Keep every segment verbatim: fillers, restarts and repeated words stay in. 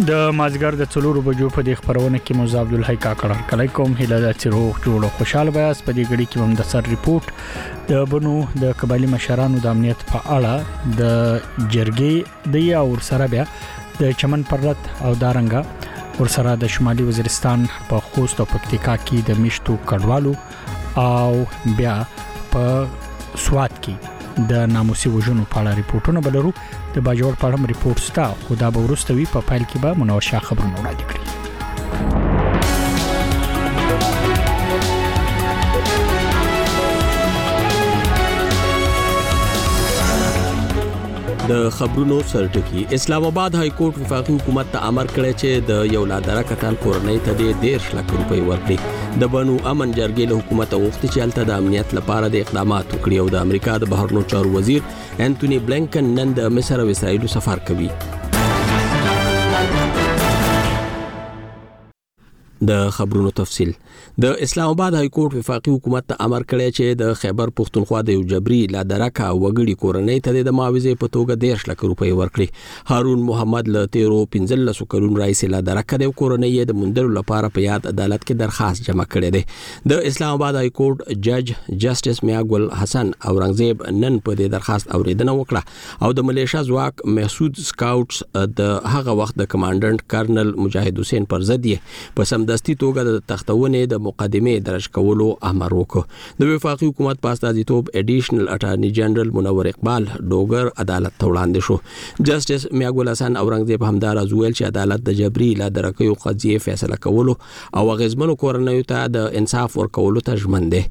د مازګر د څلورو بجو په دې خبرونه کې موزه عبدالحی کاکړ کله کوم هله د چروغ جوړ خوشاله بیاس په دې غړي کې هم د سر ریپورت د بنو د قبایلی مشرانو د امنیت په اړه د جرګې د یا ور سره بیا د چمن پرلط او دارنګا ور سره د شمالي وزیرستان په خوست او پکتیکا کې د میشتو کډوالو او بیا په سوات کې د ناموسي وژنو په اړه ریپورتونه بلرو د باجوړ په اړه ریپورت ستا خدا به ورستوي په فایل کې به منوشه خبرونه وړاندې کړي. د خبرونو سرټکی اسلام آباد های کورټ وفاقي حکومت ته امر کړی چې د یو لادره کتان کورنۍ ته د ډیر لک روپۍ ورکړي. د بنو امن جرګې له حکومت غوښتي چې الته د امنیت لپاره د اقدامات وکړي او د امریکا د بهرنیو چارو وزیر انټونی بلنکن نن د مصر او اسرائیل سفر کوي. د خبرونو تفصیل د اسلام آباد های کورټ وفاقي حکومت ته امر کړی چې د خیبر پختونخوا د یو جبري لادرکه وګړي کورنۍ ته د معاوضې په توګه ډیر لک روپۍ ورکړي. هارون محمد له تیرو پنځلس کلونو رئیس لادرکه د کورنۍ د مندلو لپاره په یاد عدالت کې درخواست جمع کړی دی. د اسلام آباد های کورټ جج جسټس میاګل حسن اورنګزیب نن په دې درخواست اوریدنه وکړه او د ملیشیا ځواک محسود سکاوټس د هغه وخت د کمانډنټ کرنل مجاهد حسین پرزدی په سم دستي توګه د تختونه د مقدمه درج کولو امر وکړ. د وفاقي حکومت په استازیتوب اډیشنل اټارنی جنرال منور اقبال ډوګر عدالت ته وړاندې شو. جسټس میاګل حسن اورنګزیب همدار ازویل چې عدالت د جبري لادرکیو قضیه فیصله کولو او غزمنو کورنیو ته د انصاف ورکولو ته ژمن دی.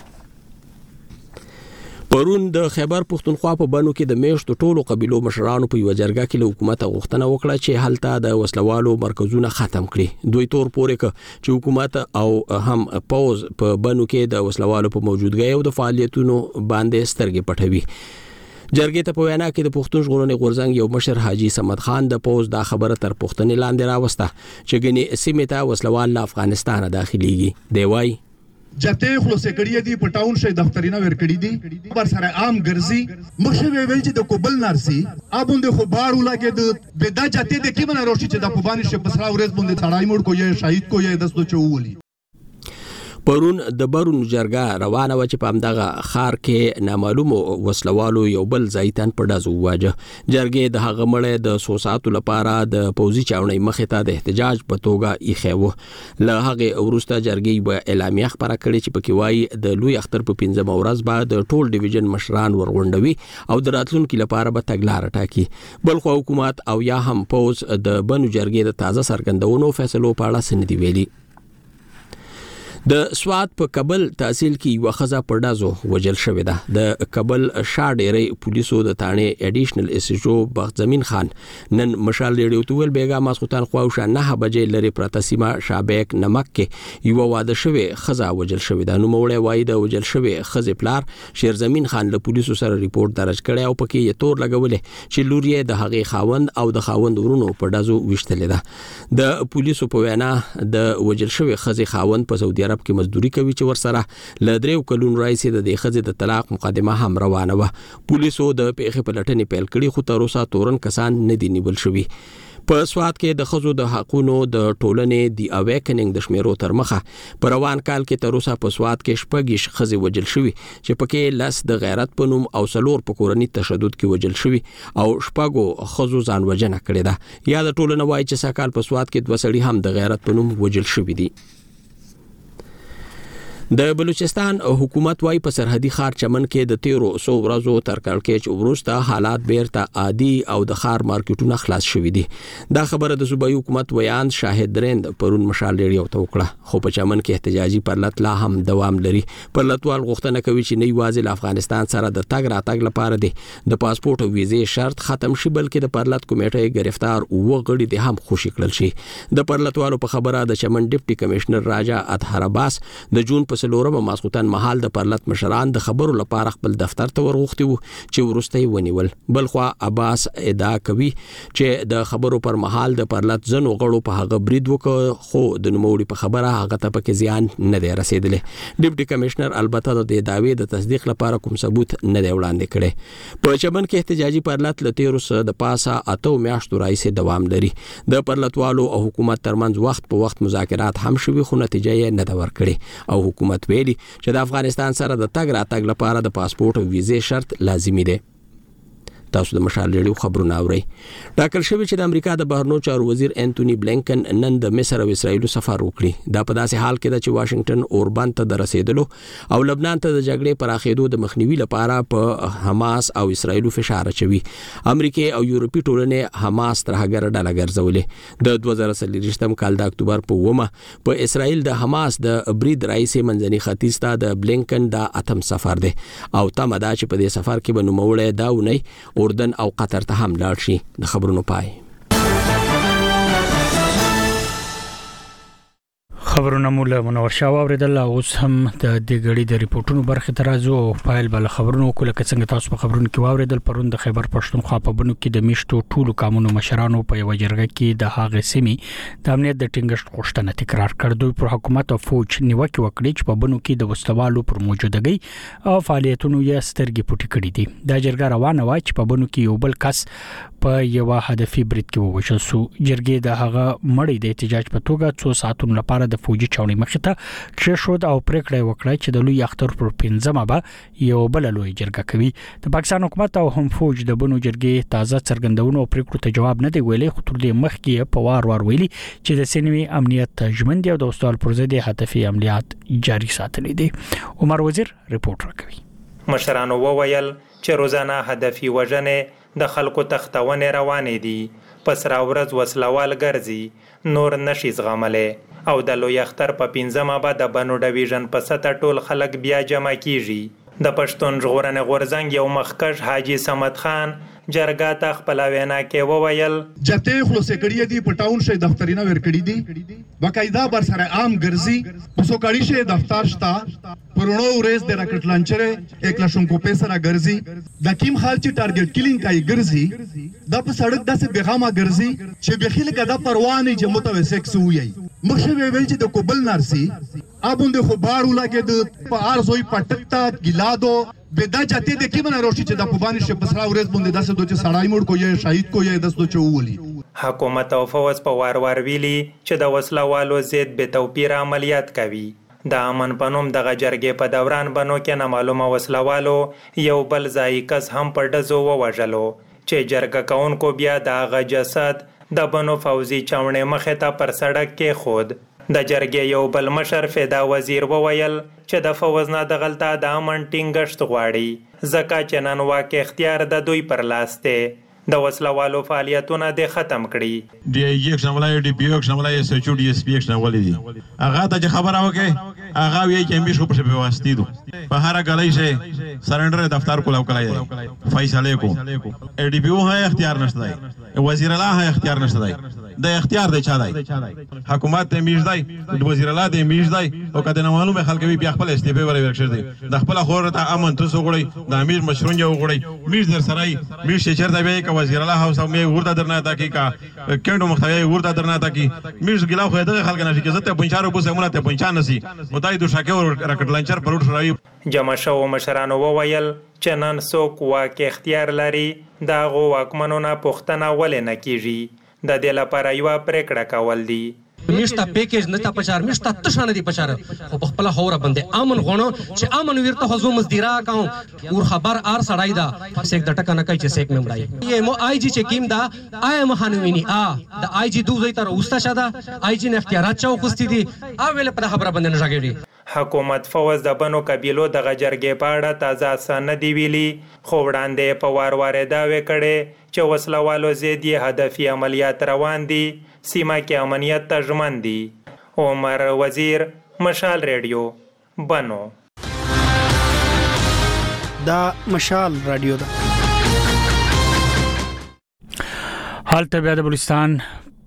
پرون د خیبر پختونخوا په بنو کې د میشتو ټولو قبیلو مشرانو په یو جرګه کې له حکومت غوښتنه وکړه چې هلته د وسلوالو مرکزونه ختم کړي. دوی تور پورې ک چې حکومت او هم پوز په بنو کې د وسلوالو په موجودګۍ او د فعالیتونو باندې سترګې پټوي. جرګې ته په وینا کې د پښتون ژغورنې غورځنګ یو مشر حاجی صمد خان د پوز دا خبره تر پښتنې لاندې راوسته چې ګنې سیمه ته وسلوال له افغانستان داخليږي. دی وای جته خلاصې کړی دی په ټاون شي دفترینه ور کړی دی پر سره عام ګرځي مخه ویل چې د کوبل نارسي ابوند خو بار ولګي د بدا جته د کی منه روشي چې د پوبانی شپ سره ورځ باندې تړای موړ کو یې شهید کو یې دستو چوولي. پرون د برون جرګه روانه و چې په همدغه خار کې نامعلوم وسلوالو یو بل ځایتن په دازو واجه. جرګې د هغه مړې د سوساتو لپاره د پوزي چاونې مخې ته د احتجاج په توګه ایخو. له هغه ورسته جرګې به اعلامیه خبره کړې چې پکې وایي د لوی اختر په پنځم ورځ بعد ټول ډیویژن مشران ورغونډوي او د راتلونکو لپاره به تګلار ټاکي. بل خو حکومت او یا هم پوز د بنو جرګې د تازه سرګندونو فیصلو په اړه سندې ویلي. د سوات په کابل تحصیل کې یو خزه پردازو وجل شوې ده. د کابل شاډېری پولیسو د تانه اډیشنل اس ایچ او بخت زمين خان نن مشال ریډیو توول بیګا ماسختان خواوشه نه بجې لري پرتسیمه شابک نمک کې یو واده شوې خزه وجل شوې ده. نو موړې وای د وجل شوې خزه پلار شیر زمين خان له پولیسو سره ریپورت درج کړي او پکې یې تور لګولې چې لوري د هغې خاوند او د خاوند ورونو پردازو وشتلې ده. د پولیسو په وینا د وجل شوې خزه خاوند په سعودي عرب کې مزدوري کوي چې ورسره ل دریو کلون رئیس د دې خزه د طلاق مقدمه هم روانه و. پولیسو د پیښې په لټنې پیل کړي خو تر اوسه تورن کسان نه دي نیول شوي. په سوات کې د خزو د حقونو د ټولنې دی اویکننګ د شمیرو تر مخه په روان کال کې تر اوسه په سوات کې شپږ خزې وجل شوي چې پکې لس د غیرت په نوم او سلور په کورنۍ تشدد کې وجل شوي او شپږو خزو ځان وجنه کړې ده. یا د ټولنې وایي چې سکهال په سوات کې دوه سړي هم د غیرت په نوم وجل شوي دي. د بلوچستان حکومت وايي په سرحدي ښار چمن کې د تیرو سو ورځو تر کړکېچ وروسته حالات بیرته عادي او د ښار مارکیټونه خلاص شوي دي. دا خبره د صوبایي حکومت ویان شاهد رند پرون مشال ریډیو ته وکړه. خو په چمن کې احتجاجي پرلط لا هم دوام لري. پرلطوال غوښتنه کوي چې نه یوازې له افغانستان سره د تګ راتګ لپاره دي د پاسپورت او ویزې شرط ختم شي بلکې د پرلط کمیټې گرفتار او غړي دي هم خوشی کړل شي. د پرلطوالو په خبره د چمن ډیپټي کمشنر راجا اطهر عباس د جون په سلورم ماسختن مهال د پرلط مشران د خبرو لپاره خپل دفتر ته ورغوښتي وو چې ورسته ونیول. بلخوا عباس ادعا کوي چې د خبرو پر مهال د پرلط زنو غړو په هغه برید وکړ خو د نوموړي په خبره هغه ته پکې زیان نه دی رسیدلی. ډیپټي کمشنر البته د دعوی د تصدیق لپاره کوم ثبوت نه دی وړاندې کړی. په چمن کې احتجاجي پرلط له تیرو سره د پاسه اته میاشتو راځي دوام لري. د پرلطوالو او حکومت ترمنځ وخت په وخت مذاکرات هم شوي خو نتیجه یې نه ده ورکړې او حکومت ویلي چې د افغانستان سره د تګ راتګ لپاره د پاسپورت او ویزې شرط لازمي دی. تاسو د مشال ریډیو خبرونه اورئ. ټاکل شوی چې د امریکا د بهرنیو چارو وزیر انټونی بلینکن نن د مصر او اسرایل سفر وکړي. دا په داسې حال کې ده چې واشنگټن اوربان ته د رسیدلو او لبنان ته د جګړې پراخېدو د مخنیوي لپاره په حماس او اسرایل فشار اچوي. امریکا او یورپی ټولنې حماس تر هغه ډله ګرځولې. د دوه زره څلوېښتم کال د اکتوبر په اومه په اسرایل د حماس د برید رئیس منځني ختیځ ته د بلینکن د اتم سفر دی او تمه ده چې په دې سفر کې به نوموړی دا ونی اردن او قطر ته هم لاړ شي. د خبرونو پای. خبرونه مو له منور شاه اوریدل. اوس هم د دې غړي د ریپورتونو برخه ترازو او فایل بل خبرونو کله څنګه تاسو په خبرونو کې واوریدل. پرون د خیبر پښتونخوا په بنو کې د میشتو ټولو قانونو مشرانو په یو جرګه کې د هغه سیمې د امنیت د ټینګښت غوښتنه تکرار کړ. دوی پر حکومت او فوج نیوکه وکړي چې په بنو کې د وسلوالو پر موجودګۍ او فعالیتونو یې سترګې پټې کړې دي. دا جرګه روانه و چې په بنو کې یو بل کس په یو هدفي برید کې ووژل شو. جرګې د هغه مړی د احتجاج په توګه څو ساعتونو لپاره د فوجي چاوني مخې ته کښېښود او پریکړه وکړه چې د لوی اختر پر پنځمه به یو بل لوی جرګه کوي. د پاکستان حکومت او هم فوج د بنو جرګې تازه څرګندونو او پریکړو ته جواب نه دی ویلي خو تر دې مخکې په وار وار ویلي چې د سینوي امنیت ژمن دی او د وسوال پر ضد هدفي عملیات جاري ساتلي دي. عمر وزیر ریپورت راکوي. مشرانو وویل چې روزانه هدفي وژنې د خلکو تختونه روانې دي. پس را ورځ وسلوال ګرځي نور نشي زغملې او د لوی اختر په پنځمه به د بنو ډیویژن په سطح ټول خلک بیا جمع کیږي. د پښتون ژغورنې غورځنګ یو مخکښ حاجی صمد خان جرګه ته خپل وینا کې وویل جته خلاص کړی دی په ټاون شي دفترینه ور کړی دی باقاعده بر سره عام ګرځي پسو کړی شي دفتر شتا پرونو ورځ د راکټ لانچره یک لاشون کو پیسې را ګرځي د کیم خال چې ټارګټ کلینګ کوي ګرځي د په سړک داسې بیغامه ګرځي چې بخیل کده پروا نه چې متوسک سوی مخه ویل چې د کوبل نارسي ابوند خو بارو لګید په ارزوي پټتا ګلادو بدا جاتے د کی منه روشي چې د پوبانی شه پسرا ورځ باندې داسې دوی سړای موړ کو یې شهید کو یې داسې چوولي. حکومت او فوج په وار وار ویلي چې د وسلوالو زید به توپیر عملیات کوي. د امن پنوم د جرګې په دوران بنو کې نه معلومه وسلوالو یو بل ځای کس هم په دزو ووجلو چې جرګه کونکو بیا د غ جسد د بنو فوزي چاونې مخه ته پر سړک کې خود. د جرګې یو بل مشر فدا وزیر وویل چې د فوز نه د غلطه د امن ټینګښت غواړي ځکه چې نن واقع اختیار د دوی پر لاس دی. د وسلوالو فعالیتونه د ختم کړي. دی یک شمولای دی بیوک شمولای سچو دی اس پی ایکس نوولې دي هغه ته خبره وکي هغه وی چې امبي شو په په واسطې دو په هر غلای شي سرندر دفتر کولاو کلای فیصله کو ای ډی بی او هه اختیار نشته دی وزیر الله هه اختیار نشته دی د اختیار دی چا دی حکومت ته میش دی د وزیر الله دی میش دی او کله نه معلومه خلک وی بیا خپل استعفا ورې ورکړي دي د خپل خور ته امن تاسو غړي د امیر مشرون یو غړي میش در سره میش چې چرته به وزیر الله هاوس مې ورته درنه تا کی کا کډو مختوی ورته درنه تا کی میش ګلا خو دغه خلک نه چې زته پنځارو بو سمونه ته پنځان نسی متای دو شاکه ور راکټ لانچر پروت شوی. جمع شو مشرانو وویل چې نن څوک واک اختیار لري دا غو واکمنونه پښتنه ولې نه کیږي د دې لپاره یو پریکړه کول دي. میشتا پیکیج نتا پچار میشتا تشانه دی پچار خو خپل هوره باندې امن غونو چې امن ورته حضور مزدیرا کاو اور خبر ار سړای دا سیک د ټکا نه کوي چې سیک ممړای یې مو آی جی چې کیم دا آی مهانوینی ا د آی جی دوی تر اوستا شاده آی جی نه اختیارات چاو خوستي دي ا ویل په خبره باندې نه راګړي. حکومت فوز د بنو قبیلو د جرګې په اړه تازه سن دی ویلي خو وړاندې په وار وار دا وکړي چې وسلوالو زیدي هدفي عملیات روان دي سیمه کې امنیت ته ژمن دي. عمر وزیر مشال ریډیو بنو. دا مشال رادیو ده. حالت بیا د بلوچستان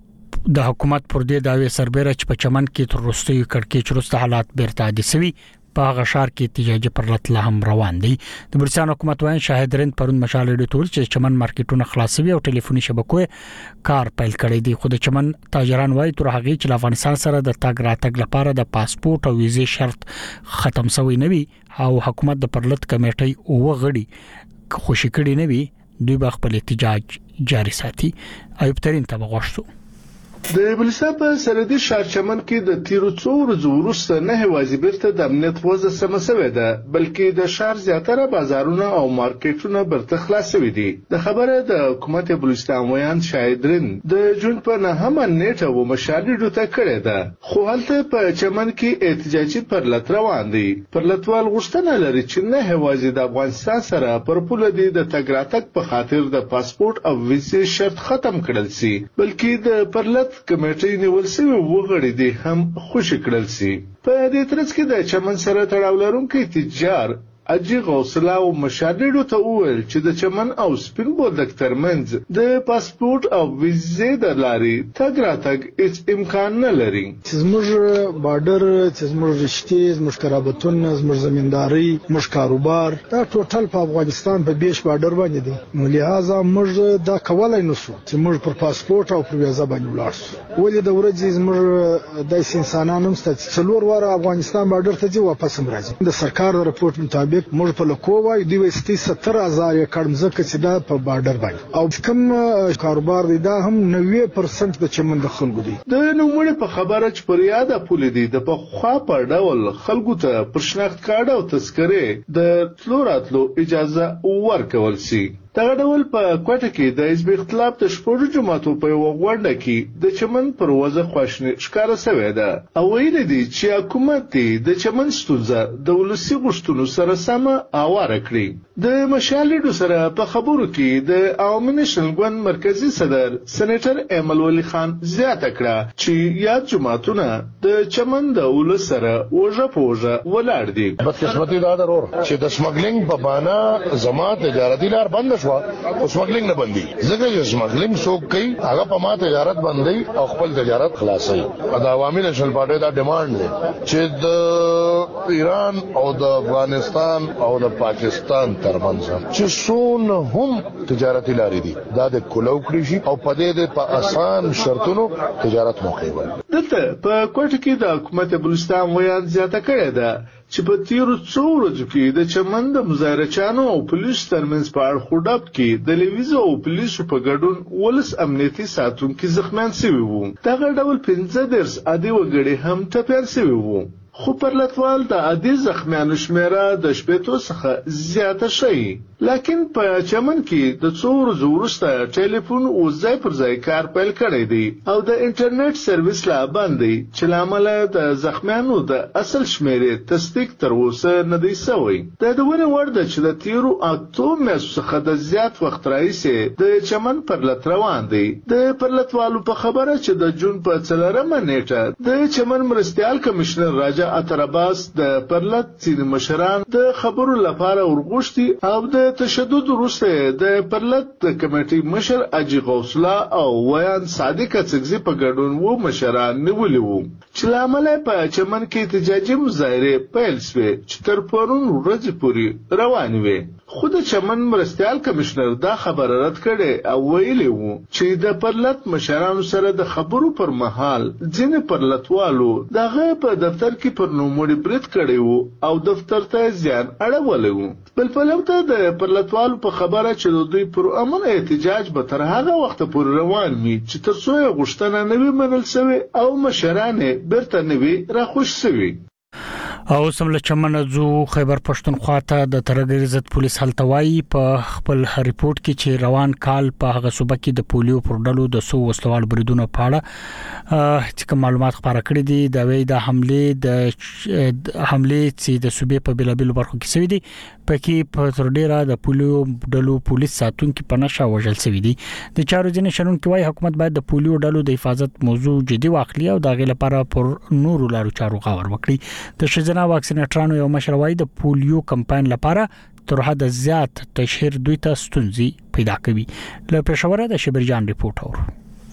د حکومت پر دې داوی سربېره چې په چمن کې تر وروستیو کړکېچ وروسته حالات بیرته عادي شوي په هغه ښار کې احتجاجي پرلط لا هم روان دي. د بلوچستان حکومت وايي شاهد رند پرون مشال ډیټول چې چمن مارکیټونه خلاصوي او ټلیفوني شبکو کار پیل کړی دی. خو د چمن تاجران وايي تر هغه چې افغانستان سره د تګ راتګ لپاره د پاسپورت او ویزې شرط ختم شوی نه وي او حکومت د پرلط کمیټې او غړي خوشی کړي نه وي دوی به خپل احتجاج جاري ساتي. ایوب ترين ته وغوښتو. د بلوچستان په سرحدي ښار چمن کې د تیرو څو ورځو وروسته نه هوازي بیرته د امنیت وضع سم شوې ده بلکې د ښار زیاتره بازارونه او مارکیټونه برته خلاص شوي دي. د خبره د حکومت بلوچستان ویان شاهدرین د جون په نهمه نیټه و مشارډو ته کړې ده خو هلته په چمن کې احتجاجي پرلط روان دي. پرلطوال غوښتنه لري چې نه هوازي د افغانستان سره پر پوله دي د تګ راتګ په خاطر د پاسپورت او ویزې شرط ختم کړل شي بلکې د پرلط کمیټې نیول شوی وګړي دي هم خوشی کړل شي. په دې ترڅ کې د چمن سره تړاو لرونکي تجار اجي غوسلا او مشاډړو ته وویل چې د چمن او سپین بولدک ترمنځ د پاسپورت او ویزې د لاري تګ راتګ هیڅ امکان نه لري. چې زموږ بارډر چې زموږ رشتې زموږ قرابتونه زموږ زمینداری زموږ کاروبار دا ټوټل په افغانستان په بیش بارډر باندې دي نو لہذا موږ دا کولای نشو چې موږ پر پاسپورت او پر ویزه باندې ولاړ شو. ولې د ورځې زموږ د انسانانو هم ستاسو څلور واره افغانستان بارډر ته ځي واپس هم راځي. د سرکار رپورت مطابق موږ په لکووای دی وستي ستر هزار ایکړ ځکه چې دا په بارډر باندې او کوم کاروبار دی دا هم نوي پرسنټ د چمن د خلکو دی. د نوموړي په خبره چې پر یاده پولی دی د په خوا په ډول خلکو ته پر شناخت کارت او تذکره د تلو راتلو اجازه ورکول شي. دغه ډول په کوټه کې د حزب اختلاف د شپږ جماعتو په یو غونډه کې د چمن پر وضع خواشنی ښکارا شوې ده او ویل دي چې حکومت د چمن ستونزه د ولسی غشتونو سره سم اواره کړی. د مشالډو سره په خبرو کې د عوامي نشنل ګوند مرکزی صدر سېنیټر ایمل ولی خان زیاته کړه چې یاد جماعتونه د چمن د ولس سره وژه پوجه ولاړ دي. بدقسمتي دا ضرور چې د سمګلینګ په معنا زما تجارتي لار بند او سمګلینګ نه بندي ځکه چې سمګلینګ څوک کوي هغه په ما تجارت بندي او خپل تجارت خلاصي. د عوامي نشنل پارټي دا ډیماند دی چې د ایران او د افغانستان او د پاکستان ترمنځ چې څون هم تجارتي لارې دي دا د کولو کړی شي او په دې په آسان شرطونو تجارت موقع ول. دلته په کوټه کې د حکومت بلوچستان ویان زیاته کړې ده چې په تیرو څو ورځو کې د چمن د مظاهرچیانو او پولیسو ترمنځ په اړه خوډب کې د لیویزو او پولیسو په ګډون ولس امنیتي ساتونکي زخمیان شوي وو. دغه ډول پنځه دېرش عادي وګړي هم ټپیان شوي وو خو پرلطوال د عادي زخمیانو شمیره د شپېتو څخه زیاته شي. لکن په چمن کې د څو ورځو وروسته ټلیفون او ځای پر ځای کار پیل کړی دی او د انټرنیټ سرویس لا بند دی چې لامل د زخمیانو د اصل شمیرې تصدیق تر اوسه نه دی شوی. د دونه وړ د چې د تیرو اته میاشتو څخه د زیات وخت راهیسې د چمن پرلط روان دی. د پرلطوالو په خبره چې د جون په څلورمه نیټه د چمن مرستیال کمشنر راجا اتر عباس د پرلط ځینې مشران د خبرو لپاره ورغوښتي او د تشدد وروسته د پرلط د کمیټې مشر اجي غوسلا او ویان صادق څګزي په ګډون وو مشران نیولي وو چې لامل په چمن کې احتجاجي مظاهره پیل شوه چې تر پرون ورځې پورې روان وي. خود چمن مرستیال کمشنر دا خبره رد کړي او ویلي وو چې د پرلط مشرانو سره د خبرو پر مهال ځینې پرلطوالو دغه په دفتر کې پر نوموړي برید کړی وو او دفتر ته زیان اړولی وو. بل پلوته د پرلطوالو په خبره چې د دوی پر امن احتجاج به تر هغه وخت پورې روان وي چې تر څو یې غوښتنه نه وي منل شوې او مشران یې بیرته نه وي راخوش شوي. او سمله چمن زو خیبر پښتونخوا ته د ترګری ضد پولیس هلتوای په خپل ریپورت کې چې روان کال په هغه صوبه کې د پولیو پر ډلو د سو وسلوال بریدونو په اړه چې معلومات خبره کړې دي د وی د حمله د حمله چې د صوبې په بلابل برخو کې شوې دي پکې په تر ډیره د پولیو ډلو پولیس ساتونکو په نشه وژل شوې دي. د چارو ځینې شنن کې وايي حکومت باید د پولیو ډلو د حفاظت موضوع جدي واخلي او د غي لپاره پر نورو لارو چارو غور وکړي. د شجنا واکسینټرانو یو مشروعي د پولیو کمپاین لپاره تر حد زیات تشهیر دوی ته ستونزې پیدا کوي. له پېښوره د شبرجان ریپورت اور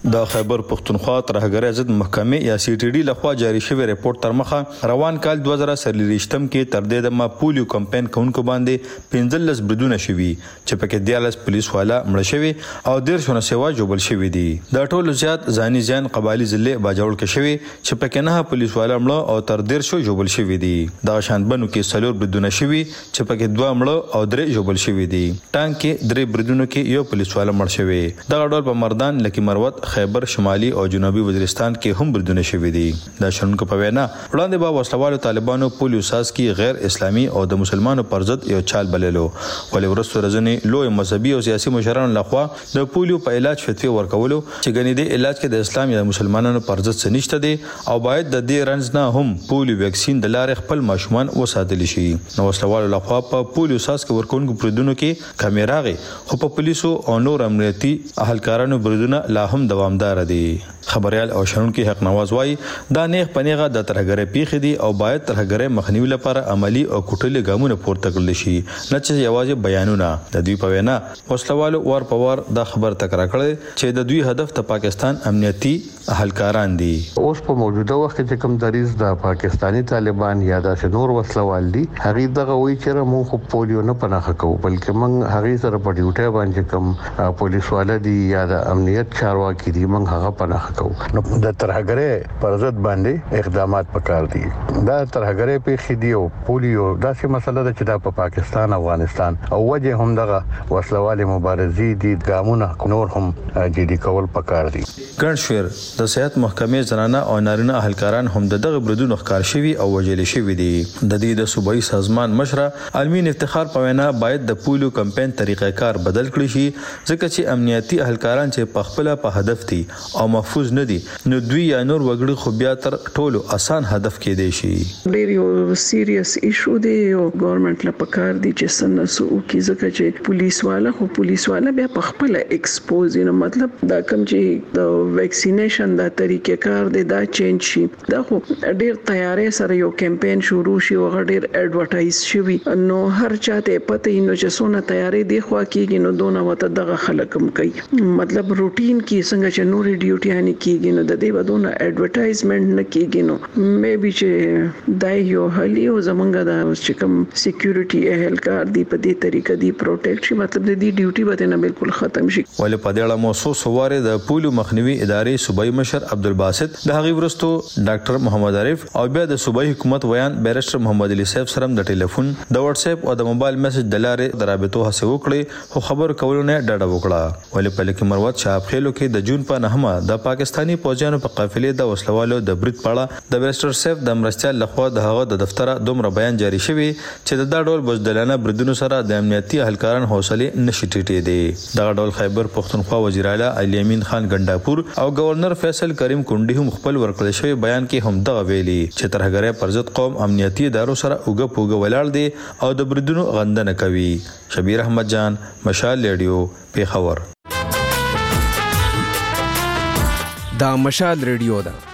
د خیبر پختونخوا ترهګر ضد محکمې یا سی ټي ډي لخوا جاری شوی ریپورت تر مخه روان کال دوه زره څلوېښتم کې تر دې دمه پولیو کمپاین کوونکو باندې پنځلس بریدونه شوي چې پکې دیارلس پولیس والا مړه شوي او دیرشونه سیوا جوړل شوي دي. د ټولو زیات ځاني زیان قبایلي ضلع باجوړ کې شوي چې پکې نه پولیس والا مړه او تر دیرشو جوړل شوي دي. د شانبنو کې څلور بریدونه شوي چې پکې دوه مړه او درې جوړل شوي دي. ټانک کې درې بریدونو کې یو پولیس والا مړ شوی. دغه ډول په مردان لکی مروت خیبر شمالي او جنوبي وزیرستان کې هم بریدونه شوي دي. د شنونکو په وینا وړاندې به وسلوالو طالبانو پولیو ساز کې غیر اسلامي او د مسلمانانو پر ضد یو چال بللو ولې ورسره رزنې لوی مذهبي او سیاسي مشرانو لخوا د پولیو په علاج فتوی ورکولو چې غني د علاج کې د اسلام یا مسلمانانو پر ضد څه نشته دي او باید د دې رنځ نه هم پولیو ویکسین د لارې خپل ماشومان وساتل شي. نو وسلوالو لخوا په پولیو ساز کې ورکوونکو بریدونو کې کیمراغي خو په پولیسو او نور امنیتي اهلکارانو بریدونه لا هم دوامدار دي. خبريال او شنونکو حق نواز وای دا نیغ پنیغه د ترهګرۍ پیښې دي او باید ترهګرۍ مخنیوي لپاره عملی او کوټلې ګامونه پورته کړل شي نه چې یوازې بیانونه. د دوی په وینا وسلوالو ور په ور دا خبر تکرار کړي چې د دوی هدف د پاکستان امنیتي اهلکاران دي. اوس په موجوده وخت کې کوم دریز د پاکستانی طالبان یا د نور وسلوال دي هغه دغه وی چې موږ خو پولیو نه پناه کوو بلکې موږ هغه سره په ډیوټي باندې کوم پولیس والا دي یا د امنیت چارواکي دي موږ هغه پناه نو د ترهګرۍ پر ضد باندې اقدامات وکړ دي. دا ترهګرۍ په خېدي او پولیو داسې مسله ده چې د پا پاکستان افغانستان او وجه هم دغه وسلوالي مبارزي دي ګامونه نور هم جدي کول پکار دي. ګڼشور د صحت محکمې زنانه او نارینه اهلکاران هم دغه بریدونو ښکار شوي او وجل شوي دي. د دې د صوبایي سازمان مشره علمین افتخار په وینا باید د پولیو کمپاین طریقې کار بدل کړي شي ځکه چې امنیتي اهلکاران چې په خپل په هدف دي او محفوظ نه دي نو دوی یا نور وګړي خو بیا تر ټولو اسان هدف کې دی شي. ډیر یو سیریس ایشو دی او ګورنمنت لا پکار دي چې سنسو کې ځکه چې پولیس والا خو پولیس والا بیا په خپل ایکسپوز نه مطلب دا کوم چې د ویکسینیشن دا طریقې کار دی دا چینج شي. دا خو ډیر تیارې سره یو کمپاین شروع شي او ډیر ایڈورټایز شي نو هر چاته پته نو چې سونه تیارې دی خو کېږي نو دونه وته دغه خلکم کوي مطلب روټین کې څنګه چې نور ډیوټي هني کېږي نو د دې بدونه ایڈورټایزمنت نه کېږي نو مې بي چې دای یو هلي او زمونږ د چې کوم سکیورټي اهلکار دی په دې طریقه دی پروټیکټ شي مطلب د دې ډیوټي به نه بالکل ختم شي. ولې په دې اړه موضوع سواره د پولیو مخنیوي ادارې صوبایي مشر عبدالباسط د هغې ورستو ډاکټر محمد عارف او بیا د صوبایي حکومت ویان بیرسټر محمد علي صاحب سره د ټلیفون د واتس اپ او د موبایل میسج د لارې د رابطو هڅه وکړي خو خبر کولو نه ډډه وکړه. ولې په لکه مروت شاپ خېلو کې د جون په نهمه د پاکستانی پوځیانو په قافلې د وسلوالو د برید پاړه د بیرسټر صاحب د مرستيال لخوا د هغه د دفتر دومره بیان جاری شوی چې د دا ډول بزدلانه بریدونو سره د امنیتي اهلکاران حوصله نشي ټیټې دي. دغه ډول خیبر پختونخوا وزیر اعلی علي امین خان ګنداپور او گورنر فیصل کریم کونډي هم خپل ورکړل شوی بیان کې هم دغه ویلي چې ترهګرۍ پر ضد قوم امنیتي ادارو سره اوګه پوګه ولاړ دي او د بریدونو غندنه کوي. شبیر احمد جان مشال ریډیو پیښور. دا مشال ریډیو ده.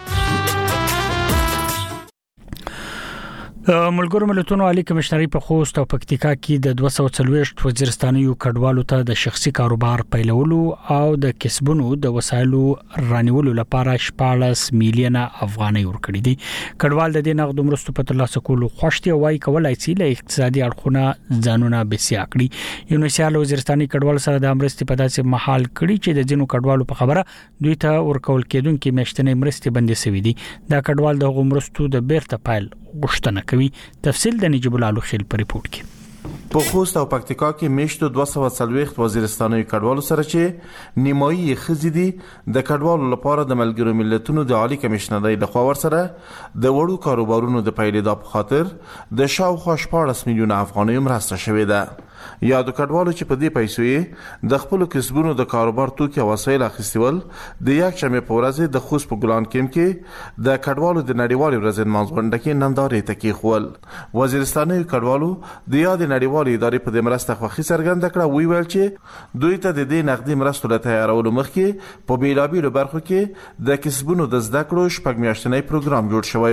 ملګرو ملتونو عالی کمشنري په خوست او پکتیکا کې د دوه سوه څلوېښت وزیرستانیو کډوالو ته د شخصي کاروبار پیلولو او د کسبونو د وسایلو رانیولو لپاره شپاړس میلیونه افغانۍ ورکړي دي. کډوال د دې نغد مرستو په ترلاسه کولو خوشتي وای کولای شي له اقتصادي اړخونو ځانونه بسیا کړي. یونیسیال وزیرستاني کډوال سره د امرستي په داسې محل کړي چې د جنو کډوالو په خبره دوی ته ورکول کېدونکې میاشتنې مرستې بندي شوې دي. دا کډوال د مرستو د بیرته پایل غوښتنه کوي. تفصیل د نجیب الله خیل په ریپورت کې. په خوست او پکتیکا کې میشتو دوه سوه څلوېښت وزیرستاني کډوالو سره چې نیمایي خزي دي د کډوالو لپاره د ملګرو ملتونو د عالی کمشنرۍ لخوا ورسره د وړو کاروبارونو د پیلېدا په خاطر د شاوخوا شپاړس میلیونه افغانۍ مرسته شوې ده. یا د کډوالو چې په دې پیسو یې د خپل کسبونو د کاروبار توکي او وسایل اخیستول د یک شنبه په ورځ د خوست په ګلان کېم کې د کډوالو د نړیوالې ورځې منځغونډه کې نندارې ته کېښول. وزیرستاني کډوالو د یاد نړیوالې ادارې په دې مرسته خوښي څرګنده کړه. وی ویل چې دوی ته د دې نقدي مرستو له تیارولو مخکې په بیلابیلو برخو کې د کسبونو د زده کړو شپږ میاشتنی پروګرام جوړ شوی و.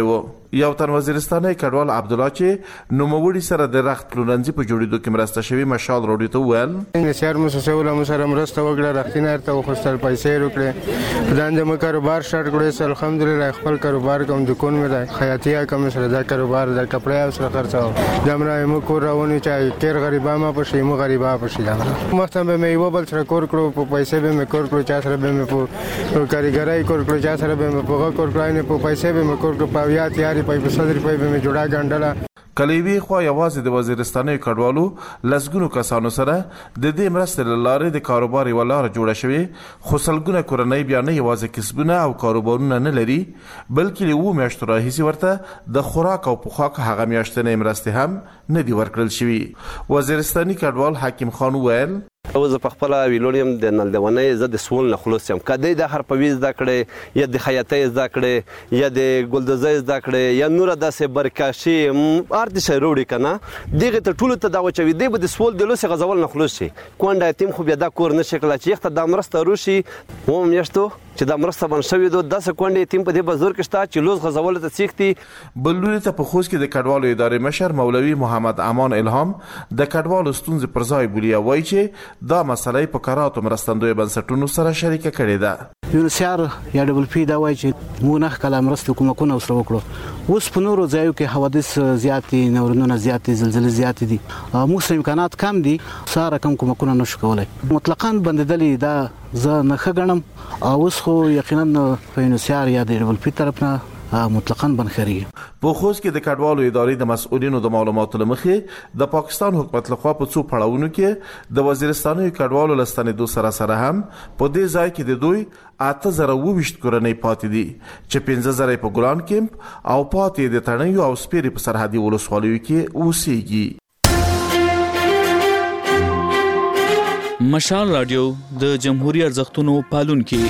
یو تن وزیرستاني کډوال عبد الله چې نوموړي سره د رخت پلورنځي په جوړېدو کې مرسته شوی مشال راډیو ته وویل انګلیسیار موسسه ولا مسره مرسته وکړه رختینه ارته وخصل پیسې وکړه په دانځه مې کاروبار شارټ کړو الحمدلله خپل کاروبار کوم دکان مې ده خیاطیا کوم سره دا کاروبار د کپڑے او سره خرڅاو دمره مو کور راونی چې کیر غریبا ما پښې مو غریبا پښې دا مخته به مې یو بل سره کور کړو په پیسې به مې کور کړو چا سره به مې په کاریګرای کور کړو چا سره به مې په کور کړای نه په پیسې به مې کور کړو په یا تیاری په صدر په به مې جوړا ګنډلا کلیوی خو یوازې د وزیرستاني کډوالو لسګونو کسانو سره د دې مرستې لاره د کاروبار ولاره جوړه شوی خو سلګونه کورنۍ بیا نه یوازې کسبونه او کاروبارونه نه لري بلکې له و میاشتو راهیسې ورته د خوراک او پوښاک هغه میاشتنې مرستې هم نه دی ورکړل شوی. وزیرستاني کډوال حکیم خان ویل او زه په خپل ویلونیم د نلدونې زه د سول نه خلاص یم کدی د هر پویز د کړې یا د خیاطۍ د کړې یا د ګلدوزۍ د کړې یا نور داسې برکاشي ارت شروړي کنه دغه ته ټول ته دا وچوي دی د سول د لوسه غزول نه خلاص شي کونډه تیم خو بیا دا کور نشي کړل چې یخت د مرسته روشي و میشتو چې د مرسته بن شوی دو داسې کونډه تیم په دې بزرګ شته چې لوز غزول ته سیختي بلوري ته په خوست کې د کډوالو ادارې مشر مولوي محمد امان الهام د کډوالو ستونزې پر ځای بولي وایي چې دا مسله په کاراتو مرستندوی بنسټونو سره شریکه کړې ده. یونسیار یا ډبل پی دا وایي چې موږ نه کله مرسته کومکونه وسره وکړو اوس په نورو ځایو کې حوادث زیاتې نورونه زیاتې زلزلې زیاتې دي موږ سره امکانات کم دي ساره کم کومکونه نشو کولای مطلقاً بندیدلې دا زه نه خګنم اوس خو یقینا په یونسیار یا د ډبل پی طرف نه مطلقاً بنخري په خوست کې د کډوالو ادارې د مسؤلینو د معلوماتو لمخې د پاکستان حکومت لخوا په څو پړاوونو کې د وزیرستاني کډوالو لستنېدو سره سره هم په دې ځای کې د دوی اته زره وشت کورنۍ پاتې دي چې پنځه زره په ګلان کیمپ او پاتې د تڼیو او سپيري په سرحدي ولسوالیو کې اوسېږي. مشال رادیو د جمهوریت ارزښتونو پالونکي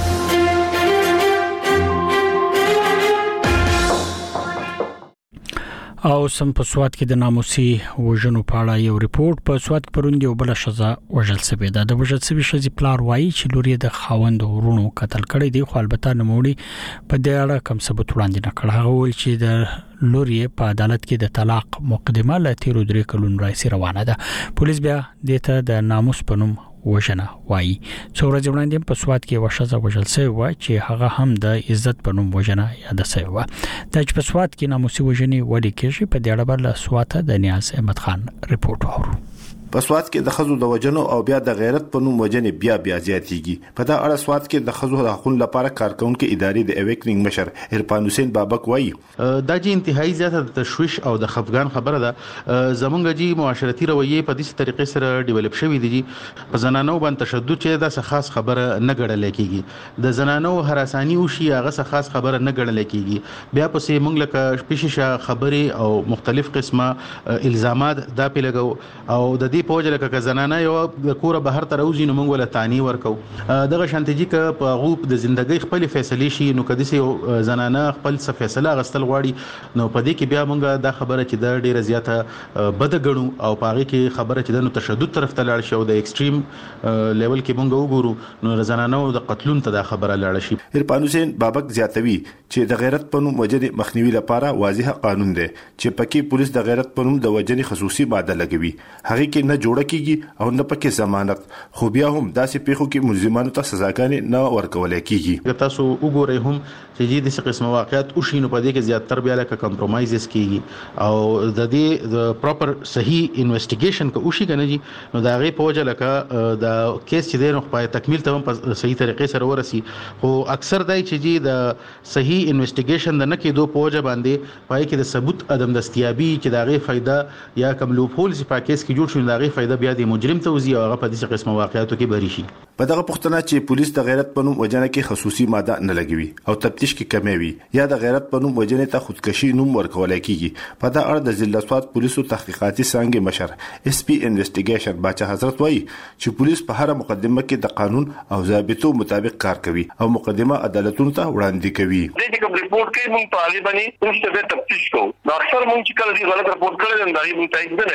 او سم په سواد کې د ناموسي وژنو په اړه یو ریپورت په سواد کې پروند یو بل شزا وژل سوي ده د وژل سوي شزي پلار وایي چې لوري د خاوند ورونو قتل کړي دي خو البته نموړي په دې اړه کوم ثبوت وړاندې نه کړ هغه ویل چې د لوري په عدالت کې د طلاق مقدمه لا تیر درې کلون راځي روانه ده پولیس بیا دته د ناموس په نوم وژنه وایي څو ورځې وړاندې په سواد کې وشزه وژل شوی و چې هغه هم د عزت په نوم وژنه یاد شوی و د په سواد کې ناموسي وژنې ولې کېږي په دې اړه بل سواد د نیاز احمد خان ریپورت اورو. په سواد کې د خزو د وجنو او بیا د غیرت په نوم وجنې بیا بیا زیاتېږي په دا اړه سواد کې د خزو د حقوقو لپاره کارکونکو ادارې د اویکنینګ مشر عرفان حسین بابک وایي دا چې انتهایی زیاته د تشویش او د خفګان خبره ده زمونږ جی معاشرتي رویه په دې طریقې سره ډیولپ شوې دي په زنانو باندې تشدد چې دا څه خاص خبره نه ګڼل کېږي د زنانو هراسانی او شي هغه څه خاص خبره نه ګڼل کېږي بیا پسې موږ لکه پېښه خبري او مختلف قسمه الزامات دا په لګو او د دې په وجه لکه زنانه یو د کور بهر تر اوځي نو موږ ول تانی ورکو دغه شانتيجي ک په غوب د ژوندۍ خپل فیصله شي نو کدي سي زنانه خپل څه فیصله غستل غواړي نو په دې کې بیا موږ دا خبره چې د ډیره زیاته بد غړو او پاره کې خبره چې د تشدد طرف ته لاړ شي او د ایکستریم لیول کې موږ وګورو نو زنانه د قتلون ته دا خبره لاړ شي. عرفان حسین بابک زیاتوي چې د غیرت په نوم وجنې مخنیوي لپاره واضح قانون دی چې پکې پولیس د غیرت په نوم د وجنې خصوصي ماده لګوي هغه کې نه جوړه کیږي او نه پکې ضمانت خو بیا هم داسې پیښو کې ملزمانو ته سزاګانې نه ورکول کیږي. تاسو وګورئ هم چې د څه قسم واقعیت او شینو په دې کې زیاتره بیا لکه کمپرمایزز کیږي او د دې د پراپر صحیح انویسټیګیشن کو شي کنه جی نو دا غي په وجه لکه د کیس چې د نو په تکمیل ته په صحیح طریقې سره ورسي خو اکثر دای چې جی د صحیح انویسټیګیشن د نه کېدو په وجه باندې پای کې د ثبوت عدم دستیابي چې دا غي فائدہ یا کوم لوپ هولز په کیس کې جوړ شي دا غي فائدہ بیا د مجرم ته وزي او هغه په دې قسمه واقعیتو کې بری شي. په دغه پښتنه چې پولیس د غیرت په نوم وجنه کې خصوصي ماده نه لګوي او تفتیش کې کمی یا د غیرت په نوم وجنه ته خودکشي نوم ورکول کیږي په دا اړه د ضلع سواد پولیسو تحقیقاتي څنګه مشر اس پی انویسټیګیشن باچا حضرت وایي چې پولیس په هر مقدمه کې د قانون او ضابطو مطابق کار کوي او مقدمه عدالتونو ته وړاندې کوي. د دې کوم ریپورت کې موږ طالبانی اوس ته تفتیش کوو نو اکثر موږ چې کله دې غلط ریپورت کړل نو دا یې موږ تایید نه کړی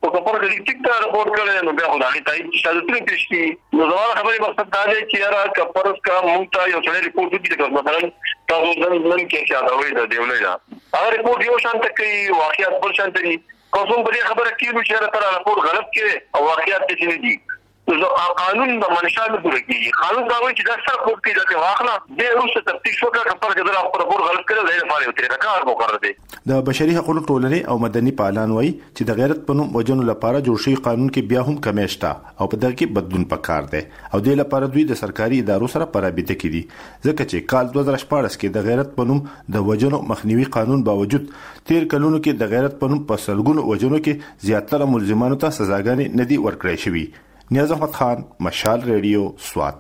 او کپر کې ټیک ته رپورټ کړي نو بیا خدای ته چې شاده پیش کی نو زما خبرې مقصد دا دی چې یاره کپر کا مونږ ته یو څه رپورټ وکړي مثلا تاسو نن کې چې دا وایي د دیولې دا هغه رپورټ یو شان تکي واقعیت بل شان تکي کوم په خبره کې چې تر رپورټ غلط کړي او واقعیت دې نه دي نو قانون د منشا نه پوره کیږي قانون دا وایي چې دا څه کوټ کې دا واخلا د روسه تفتیش وکړه کپر کې دا رپورټ غلط کړي دا لپاره یو طریقه کار مقرر دی د بشري حقوقو ټولنې او مدني پالان وایي چې د غیرت په نوم وجنو لپاره جوړ شوی قانون کې بیا هم کمیشته او په دغه کې بدلون پکار دی او د لپاره دوی د سرکاري ادارو سره پرابطه کړي ځکه چې کال دوه زره شپږ کې د غیرت په نوم د وجنو مخنیوي قانون باوجود تیر کلونو کې د غیرت په نوم په سلګونو وجنو کې زیاتره ملزمانو ته سزاګانې ندي ورکړې شوی. نیاز احمد خان، مشال ریډیو، سوات.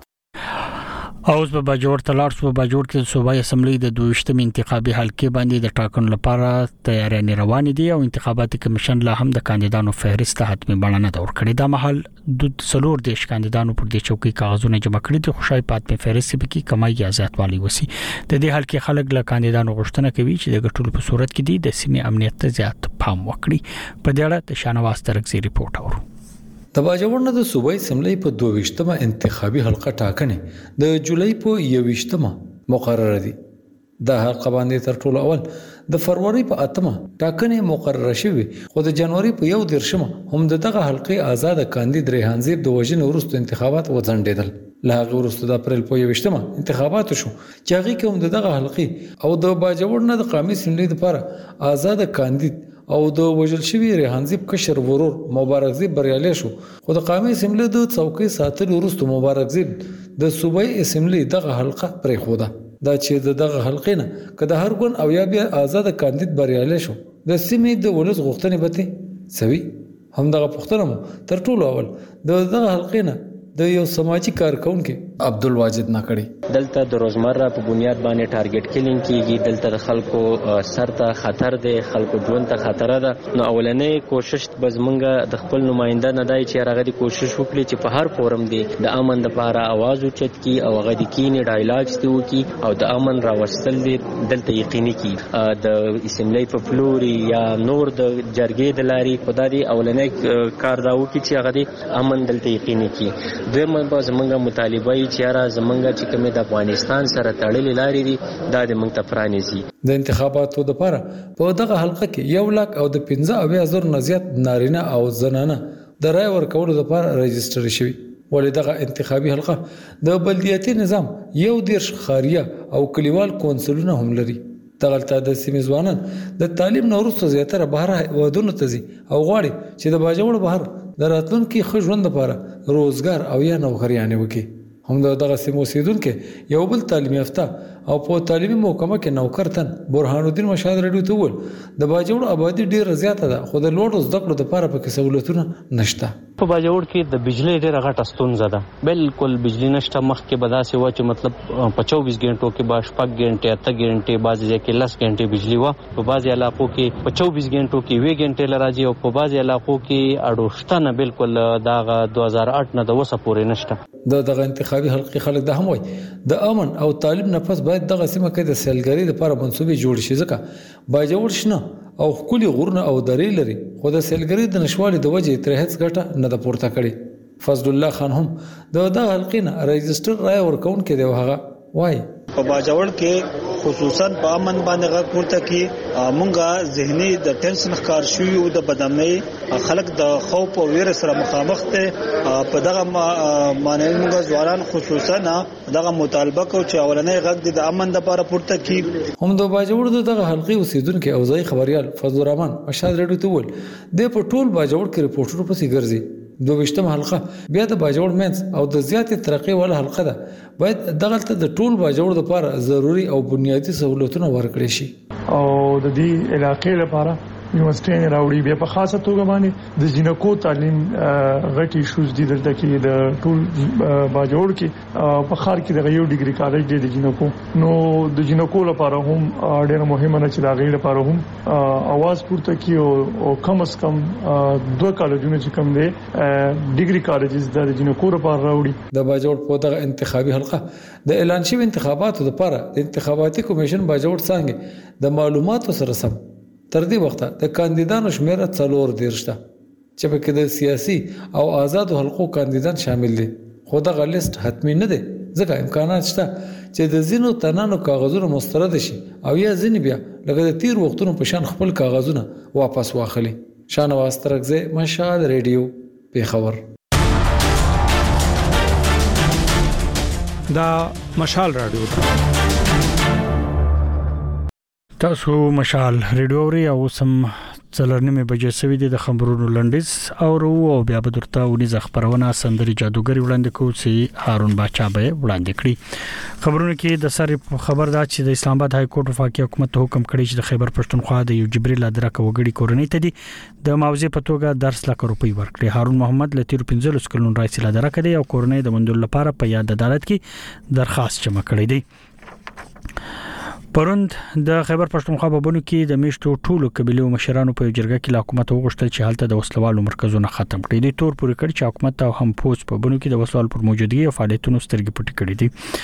اوس په باجوړ تلار په باجوړ کې صوبایي اسمبلی د دویشتم انتخابي حلقې باندې د ټاکنو لپاره تیاری روان دي او انتخاباتي کمیشن لا هم د کاندیدانو فهرست حتمی بڼه نه دور کړی. دا محل د سلور دیش کاندیدانو پر دې چوکۍ کاغذونه جمع کړي دي. خوشای پاتمه فهرست به کې کمای یا زیاتوالی وسی. د دې حلقې خلک له کاندیدانو غوښتنه کوي چې د ګټلو په صورت کې دي د سیمې امنیت ته زیات پام وکړي. په دې اړه د شانواز ترکزي ریپورت اورو. د باجوړ د صوبایي اسمبلی په دویشتمه انتخابي حلقه ټاکنې د جولای په یوویشتمه مقرره دي. د حلقه باندې تر ټولو اول د فروری په اتمه ټاکنې مقرره شوې خو د جنوري په یو دیرشمه هم دغه حلقې آزاد کاندید ریحان زیب د وژنې وروسته انتخابات وځنډېدل. له هغه وروسته د اپریل په یوویشتمه انتخابات شو چې هغه کې هم دغه حلقې او د باجوړ نه د قومي اسمبلی لپاره آزاد کاندید او د وژل شوی ریحان زیب کشر ورور مبارک زیب بریالي شو. خو د قومي اسمبلی د څوکۍ ساتلو وروسته مبارک زیب د صوبایي اسمبلی دغه حلقه پرې خوده. دا چې دغه حلقې نه کله هر ګون او یا بیا آزاد کاندید بریالي شو د سیمې د ولس غوښتنې به سوي. هم دغه پښتنه مو تر ټولو اول د دغه حلقې نه د یو سماجی کارکونکو عبدالواجد ناکړي دلته د روزمره په بنیاد باندې ټارګټ کیلینګ کیږي. دلته د خلکو سر ته خطر دی، خلکو ژوند ته خطر ده. نو اولنې کوشش به زمونږ د خپل نماینده نه دی چې هغه د کوشش وکړي چې په هر فورم دی د امن لپاره आवाज اوچت کی او هغه د کینې ډایلاګ ستو کی او د امن راوستل دي دلته یقیني کی. د اسمبلی په فلوري یا نور د جرګې د لاري خدای اولنې کار دا وکړي چې هغه د امن دلته یقیني کی. دویمه به زمونږ مطالبه یې چې را زمونږ چې کومې د افغانستان سره تړلې لارې دي دا د موږ ته پرانیزي. د انتخاباتو لپاره په دغه حلقه کې یو لاک او د پنځه اویا زره نه زیات نارینه او زنانه د رای ورکولو لپاره رجسټر شوي. ولې دغه انتخابي حلقه د بلدیاتي نظام یو دیرش خاریه او کلیوال کونسلونه هم لري. دغلته د سیمې ځوانان د تعلیم نه وروسته زیاتره بهر ودونو ته ځي او غواړي چې د باجوړ بهر د راتلونکي ښه ژوند لپاره روزګار او یا نوکریانې وکړي. هم دغه سیمې اوسیدونکو یو بل تعلیم یافته او په تعلیمي محکمه کې نوکر تن برهان الدین مشهد رډیو ته ول د باجوړ آبادی ډیره زیاته ده خو د لوړو زده کړو لپاره پکې سہولتونه نشته. په باجوړ کې د بجلی ډیره غټه ستونزه ده. بالکل بجلی نشته. مخکې به داسې و چې مطلب په چوبیس غنټو کې به شپږ غنټې اته غنټې بعضې ځای کې لس غنټې بجلی و. په بعضې علاقو کې په چوبیس غنټو کې اووه غنټې لراځي او په بعضې علاقو کې اړوشته نه بالکل دغه دوه هزار اټ نه د اوسه پورې نشته. د دغه انتخابي حلقې خلک د هم وای د امن او تعلیم نه پس باید دغه سیمه کې د سیلګری لپاره منسوبې جوړ شي ځکه باجوړ شنه او خولي غورنه او درې لري خو د سیلګری د نشوالي د وجې تر هیڅ ګټه نه د پورته کړي. فضل الله خان هم د دغه حلقې نه رجسټر رای ورکون کې دی. هغه وای په باجوړ کې خصوصا په امن باندې غږ پورته کی مونږه ذهني د ټینشن ښکار شوی او د بدامنۍ خلک د خوف او ویر سره مخامخ ته په دغه معنی مونږه ځوانان خصوصا دغه مطالبه کو چې اولنې غږ د امن لپاره پورته کی. هم د باجوړ دغه حلقې اوسیدونکو او ځای خبريال فضل الرحمن مشهد رډیو ته ول د په ټول باجوړ کې ریپورټونو پسې ګرځي. دویشتم حلقه بیا د باجوړ مینس او د زیاتې ترقی ولا حلقه ده. باید دغه ته د ټول باجوړ لپاره ضروری او بنیادی سہولتونه ورکړي شي او د دې علاقې لپاره یونیورسيټي راوړي. بیا په خاصه توګه باندې د جنکو تعلیم غټي شوز دي دلته کې د ټول باجوړ کې په خار کې د یو ډیګري کالج دی د جنکو. نو د جنکو لپاره هم ډېر مهمه نه چې دا غیر لپاره هم اواز پورته کی او کم از کم دوه کالجونه چې کم دي ډیګري کالجز د جنکو لپاره راوړي. د باجوړ په دغه انتخابي حلقه د اعلان شوی انتخاباتو لپاره د انتخاباتي کمیشن باجوړ څنګه د معلوماتو سره سم تر دې وخته د کاندیدانو شمېر څلور دیرشته. چې پکې د سیاسي او آزادو حلقو کاندیدان شامل دي. خو دغه لیست حتمی نه دی ځکه امکانات شته چې د ځینو تنانو کاغذونه مسترد شي او یا ځینې بیا لکه د تیر وختونو په شان خپل کاغذونه واپس واخلي. شانواز ترکزی، مشال ریډیو، پیښور. دا مشال رادیو تاسو مشال ریډیو اوري او سم څلورنیمه بجې سوي دي د خبرونو لنډیز او او بیا به درته ونیز خبرونه سندري جادوګری وړاندې کوي چې هارون باچا به وړاندې کړي. خبرونه کې د سر خبر دا چې د اسلام آباد های کورټ وفاقي حکومت حکم کړی چې د خیبر پښتونخوا د یو جبريل ادرکه وګړي کورنۍ ته دي د معاوضه په توګه درس لک روپۍ ورکړي. هارون محمد لتیر پنځلس کلون رئیس ادرکه دی او کورنۍ د مندل لپاره په یاد عدالت کې درخواست جمع کړی دی. پروند د خیبر پښتونخوا په بونو کې د میشتو ټولو قبيلو مشرانو په جرګه کې حکومت وغوښتل چې حالت د وسلوالو مرکزونه ختم کړي. د تور پورې کړ چې حکومت او هم پوس په بونو کې د وسلوال پر موجودګي او فعالیتونو سترګې پټې کړې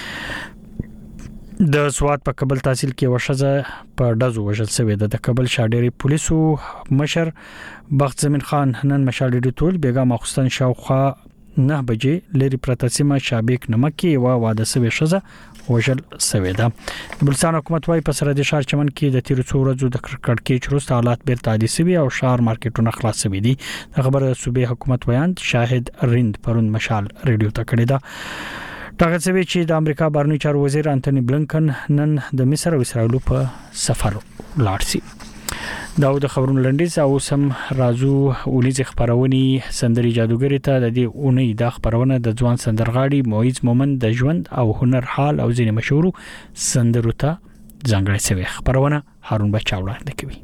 دي. د سواد په کابل تحصیل کې وشزه په دزو وژل شوې ده. د کابل شاډيري پولیسو مشر بخت زمين خان نن مشال ډیټول بیګا مخستان شاوخه نه بجې لري پرتسمه شابک نمکي او واده سوي شزه وژل سوي ده. بلسان حکومت وايي په سره د شهر چمن کې د تیر څو ورځې د کړکېچ وروسته حالات بیرته عادي سوي او شهر مارکیټونه خلاص سوي دي. د خبره صوبې حکومت ویان شاهد رند پرون مشال ریډیو ته کړی ده. ټاګه سوي چې د امریکا بهرنی چارو وزیر انټونی بلنکن نن د مصر او اسرائیل په سفر لاړ شي. دا د خبرونو لنډیز او سم رازو اونیز خبرونی سندري جادوګری ته د دې اونۍ د خبرونه د ځوان سندرغاړي موعظ مومند د ژوند او هنر حال او ځینې مشهور سندرو ته ځانګړې شوی خبرونه هارون بچا وړاندې کوي.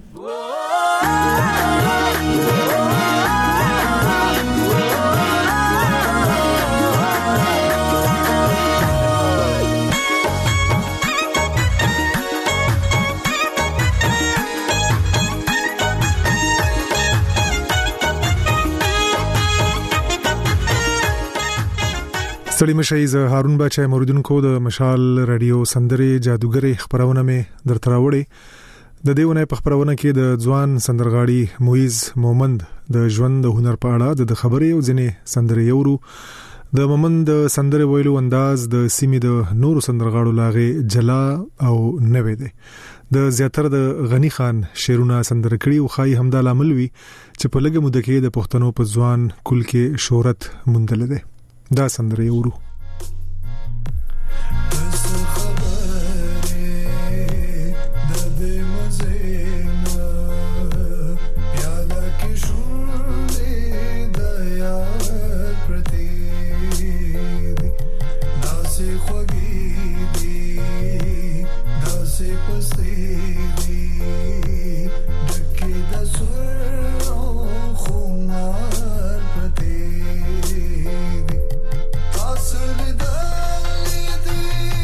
ستړي مشي ز هارون بچا موریدونکو د مشال رادیو سندري جادوګری خبرونه مې درته راوړي. د دیونه په خبرونه کې د ځوان سندرغاړي موعظ مومند د ژوند د هنر په اړه د خبرې او ځنې سندري یورو د مومند سندري ویلو انداز د سیمې د نورو سندرغاړو لاغه جلا او نوې ده. د زیاتره د غنی خان شیرونه سندر کړي او خای همدا لامل وی چې په لګه مده کې د پښتنو په ځوان کل کې شهرت مندل ده. دا سندره یورو That's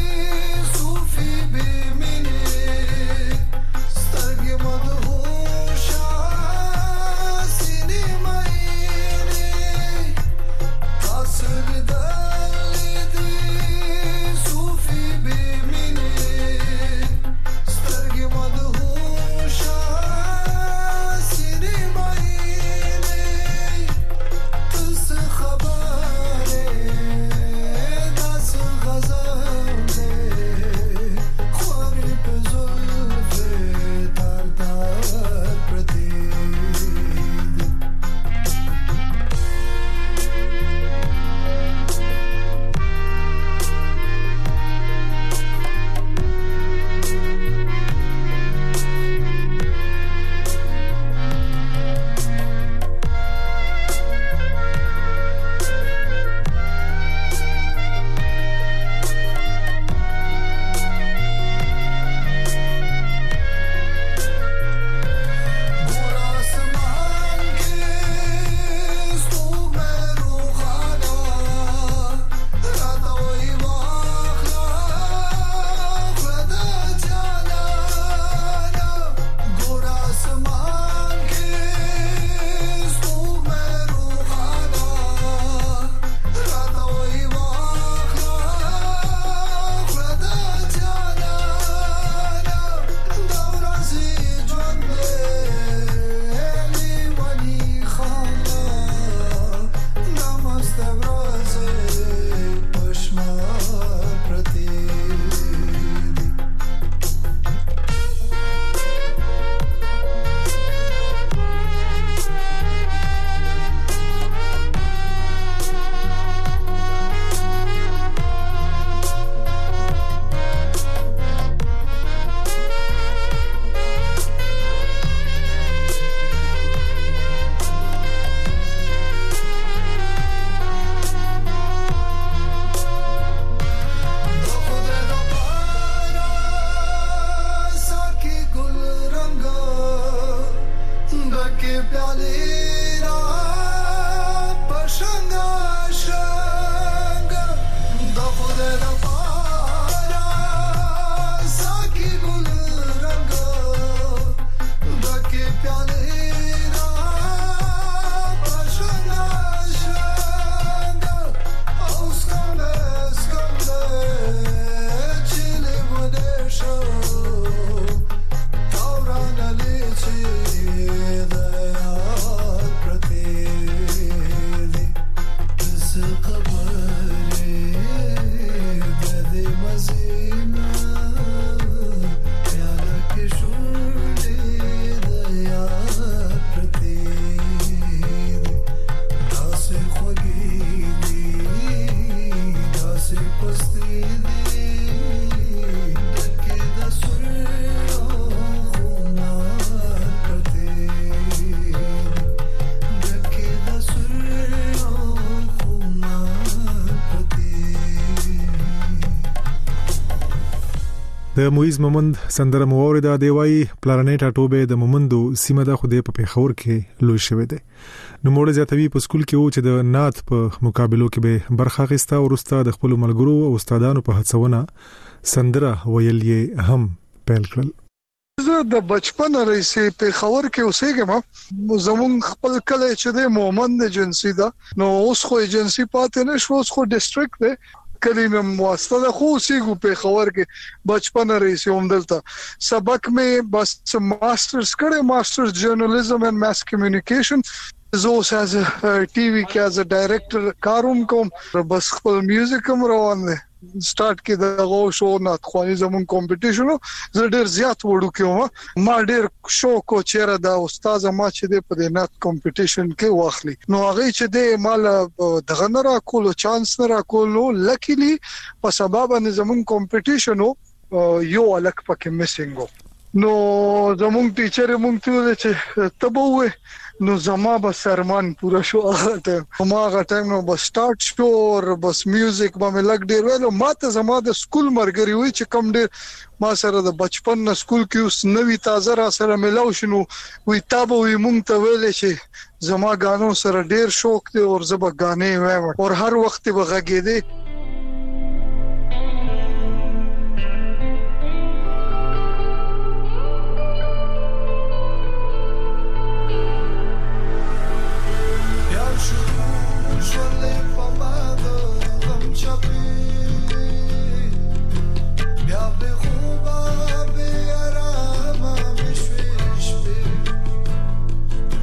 د مویز مومند سندره مورده دی وای پلانټ اټوبه د مومندو سیمه د خوده په پیښور کې لوي شوی دی. نو موږ زیاتوي په سکول کې و چې د نات په مقابلو کې به برخه اخیسته او ورسته د خپل ملګرو او استادانو په هڅونه سندره ویل یې هم پیل کړل. زه د بچپن رئیسې په خبر کې اوسېږم. زمون خپل کله چې د مومند ایجنسی دا نو اوس خو ایجنسی پاتې نه شو، اوس خو ډیسټریکټ دی کلیم مواسطه خو سیګو په خبر کې بچپن رئیسې هم دلته سبق مې بس ماسترز کړې، ماسترز جرنالیزم اینڈ ماس کمیونیکیشن. زه اوس از ټي وي کې از ډایریکټر کاروم کوم، بس خپل میوزیک هم روان دی. سٹارټ کې د غو شو نات خواني زمون کمپټیشنو زه ډیر زیات وړو کې ما ډیر شوق او چیرې دا استاد ما چې د په نات کمپټیشن کې واخلي نو هغه چې د مال دغه نه را کول چانس نه را کول لکیلی په سبب ان زمون کمپټیشنو یو الک پکې میسنګ نو زمون ټیچر مونږ ته چې تبوه نو زما به سرمان پورا شو هغه ټایم ما هغه ټایم نو بس سٹارټ شو او بس میوزیک به لګ ډیر ویلو ماته زما د سکول مرګري وي چې کم ډیر ما سره د بچپن نه سکول کې اوس نوې تازه را سره ملاو شنو وي تابو وي مونږ ته ویل چې زما غانو سره ډیر شوق دی او زما غانې وایم او هر وخت به غږېدې.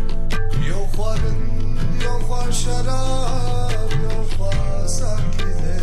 شراب یا خواستم که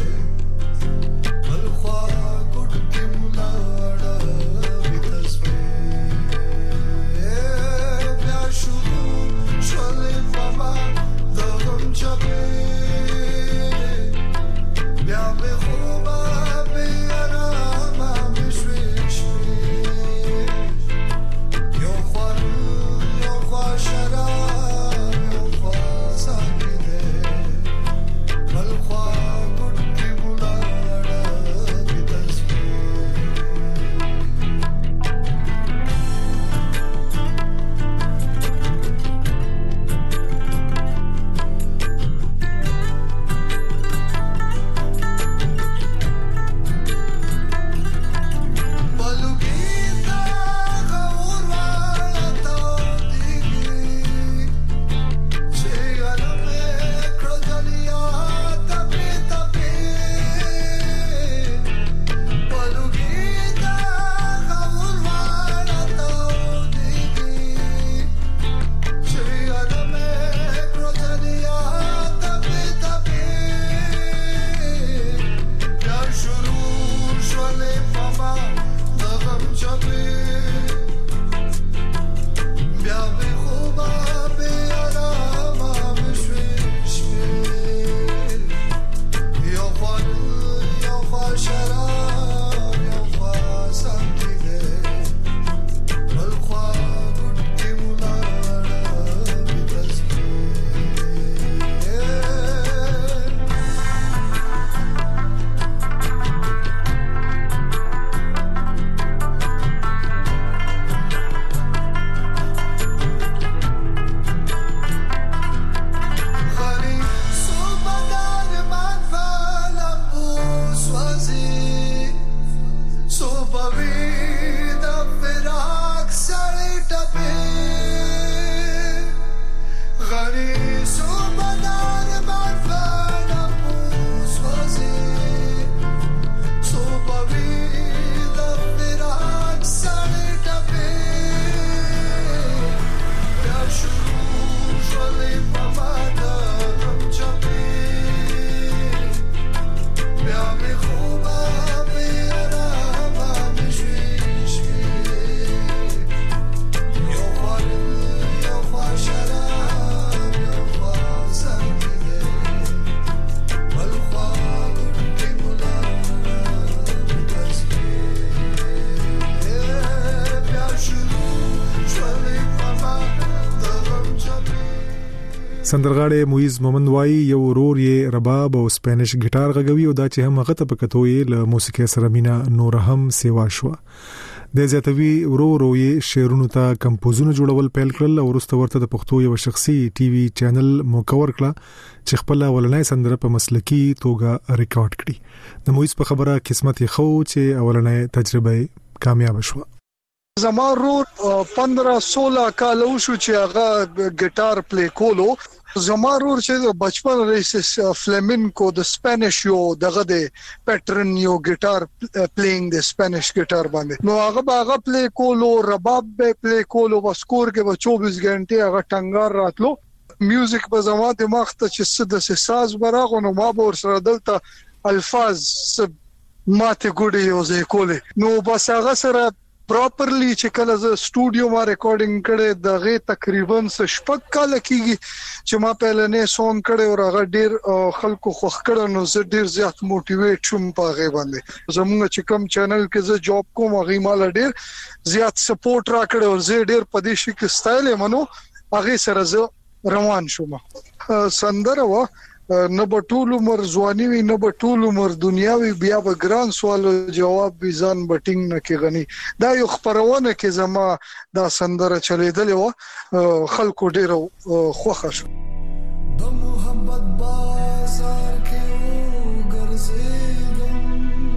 سندرغاړي مویز مومند وای یو ورور یې رباب او سپینش ګټار غږوي او دا چې هم هغه ته پکتوې له موسیقي سره مینا نور هم سیوا شو د زیاتوي ورو ورو یې شعرونو ته کمپوزونه جوړول پیل کړل او وروسته ورته د پښتو یو شخصي ټي وي چینل موکور کړ چې خپل ولنۍ سندره په مسلکی توګه ریکارډ کړي د مویز په خبره قسمت یې خو چې ولنۍ تجربه کامیاب شوه زما رور پندرہ سولہ کال وشو چې هغه ګټار پلی کولو زما رور چې بچپن ریسس فلیمنکو د سپینش یو دغه د پیټرن یو ګټار پلیینګ د سپینش ګټار باندې نو هغه باغه پلی کولو رباب به پلی کولو وسکور کې چوبیس غنټه هغه ټنګار راتلو میوزیک په زما دماغ ته چې څه د ساز براغو نو ما به ور سره دلته الفاظ ماته ګډي یو ځای کولې نو بس هغه سره پراپرلی چې کله ز سټوډیو ما ریکارډینګ کړي دغه تقریبا شپږ کال کېږي چې ما پهل نه سون کړي او هغه ډیر خلکو خوښ کړي نو زه ډیر زیات موټیویټ شوم په هغه باندې زموږ چې کوم چینل کې زه جاب کوم هغه مال ډیر زیات سپورټ را کړي او زه ډیر پدې شي کې سټایل منو هغه سره زه روان شوم سندره و نه بټول عمر ځواني وي نه بټول عمر دنیاوي بیا به ګران سوال جواب بيزان بټینګ نه کې غني دا یو خبرونه کې زما دا سندره چلیدلې و خلکو ډیرو خوښه شو د محبت بازار کې ګرځېدم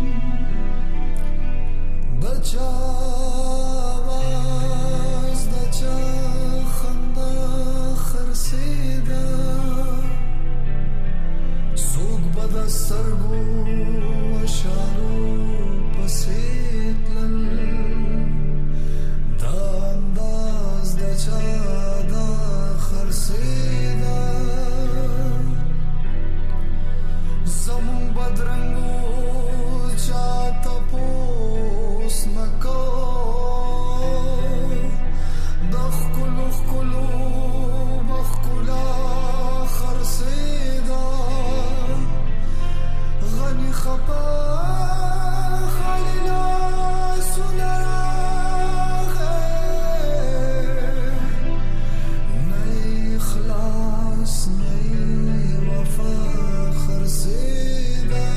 بچا सरगो अशारो पसेतलन दा अंदाज दा चादा खरसेदा ज़मुन बदरंगो चाता पोस नको दखकुलु खकुलु बखकुला खरसेदा غني خپا خلنا سنا نئی اخلاص نئی وفا خرسیدا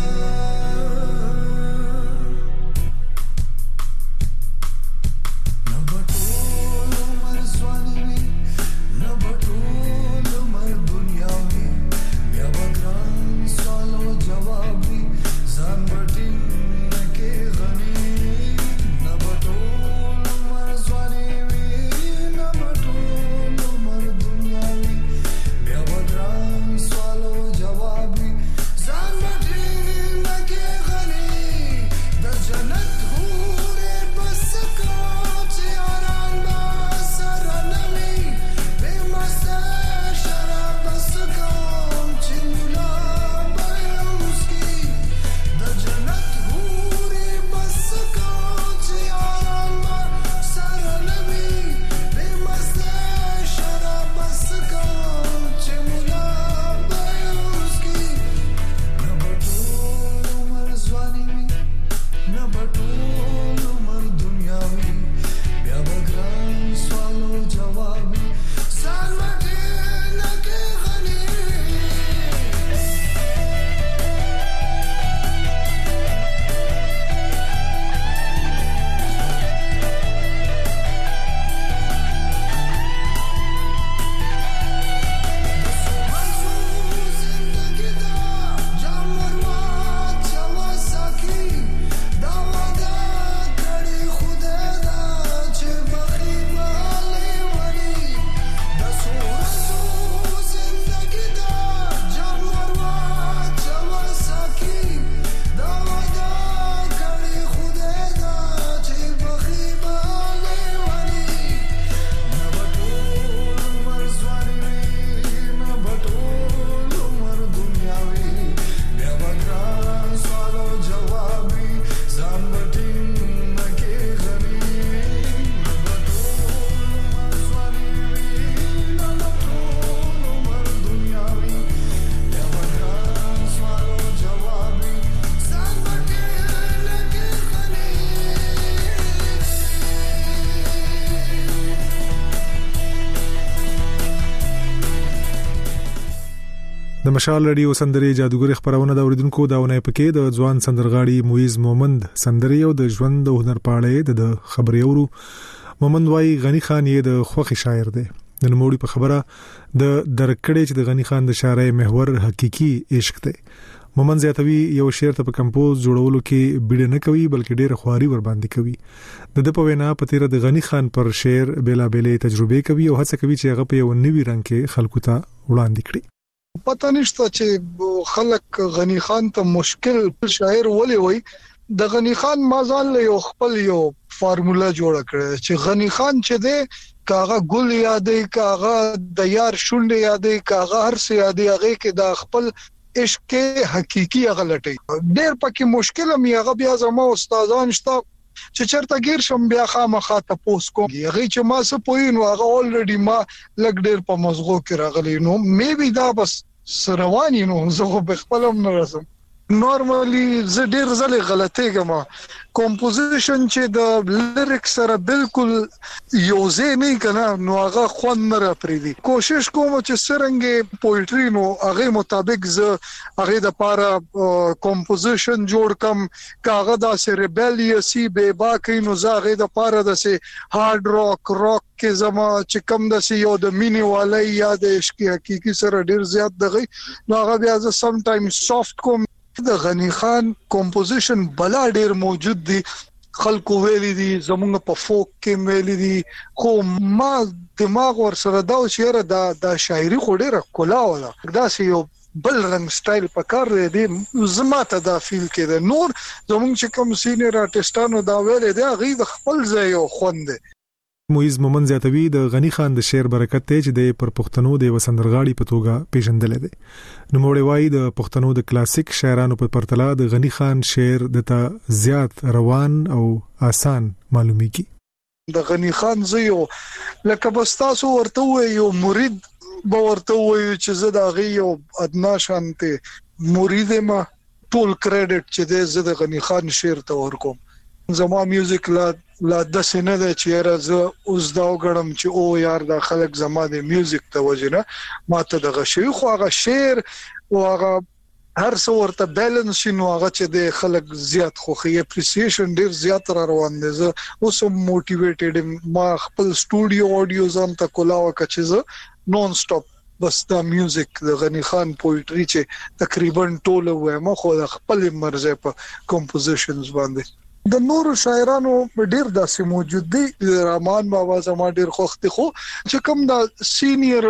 نبټول مر سواني نبټول مر دنیاوي بیا وګران سوالو جواب ځان بټین کې غني نه بټول مر ځواني وي نه بټول مر دنیا وي بیا ودران سوالو جواب ځان بټین کې غني د جنت هوره بس کا چې آرام سره نوي به مسا د مشال رادیو سندري جادوګر خبرونه د اوریدونکو داونه پکې د ځوان سندرغاړي مویز مومند سندري او د ژوند د هنر پاړې د خبري اورو. مومند وايي غنی خان یې د خوخي شاعر دی. د نوموړي په خبره د درکړې چې د غنی خان د شاعرۍ محور حقيقي عشق دی. مومند زیاتوي یو شعر ته په کمپوز جوړولو کې بیډ نه کوي بلکې ډېر خواري ور باندې کوي. د د په وینا په تیر د غنی خان پر شعر بیلا بیلې تجربه کوي او هڅه کوي چې هغه په یو نوي رنګ کې خلکو ته وړاندې کړي. پته نشته چې خلک غنی خان ته مشکل شاعر ولې وای. د غنی خان مازال یو خپل یو فارمولا جوړ کړی چې غنی خان چې دی کاغه ګل یادې کاغه د یار شونډې یادې کاغه هر څه یادې هغه کې د خپل عشق حقيقي غلطي ډېر پکې مشکل مې هغه بیا زما استادان شته چې چرته گیر شم بیا خامخا تاسو کوم هغه چې ما څه پوینو هغه اولریډي ما لګ ډېر په مزغو کې راغلی نو مې بي دا بس سروانی نو زه په خپلم نه رسم. نورمالي زه ډېر ځله غلطي کوم. کمپوزیشن چې د لیریک سره بالکل یوځای نه کنا نو هغه خوند نه راپریدي. کوشش کوم چې سرنګ پوئټری نو هغه مطابق زه هغه د پاره کمپوزیشن جوړ کم کاغه د سره ریبلیسی به باقی نو زه هغه د پاره د سه هارد راک راک کې زما چې کم د سه یو د مینی والي یا د عشق حقيقي سره ډېر زیات دغه نو هغه بیا زه سم ټایم سافت کوم. د غنی خان کمپوزیشن بلا ډیر موجود دي خلکو ویلي دي زمونږ په فوک کې ویلي دي خو ما دماغ ور سره دا شعر دا د شاعري خو ډیره کولا ولا دا سه یو بل رنګ سټایل پکار دی زما ته دا فیل کېده. نور زمونږ چې کوم سینیر آرټستانو دا ویلي دي هغه د خپل ځای یو خوند دی. مویز مومند زیاتوي د غنی خان د شعر برکت ته چې د پر پښتنو د وسندرغاړي په توګه پیژندل دي. نو موړی وای د پښتنو د کلاسیک شاعرانو په پرتله د غنی خان شعر د ته زیات روان او آسان معلومیږي. د غنی خان زیو لکه بستاسو ورته یو مرید به ورته وای چې زه د غي او ادنا شانته مرید ما ټول کریډټ چې د زه د غنی خان شعر ته ورکوم. زما میوزیک لا لا د سینه د چیرې ز اوس دا وګړم چې او یار دا خلک زما د میوزیک ته وجنه ماته د غشي خو هغه شعر او هغه هر څو ورته بیلانس شنو هغه چې د خلک زیات خوخي اپریسیشن ډیر زیات را روان دي. زه اوس موټیویټډ ما خپل سټوډیو اډیو ځان ته کولاو کچې نون سټاپ بس دا میوزیک د غنی خان پوئټری چې تقریبا ټول وایم خو د خپل مرزه په کمپوزیشنز باندې. د نور شاعرانو ډیر داسې موجود دي. رحمان بابا زما ډیر خوښ دي خو چې کوم د سینیئر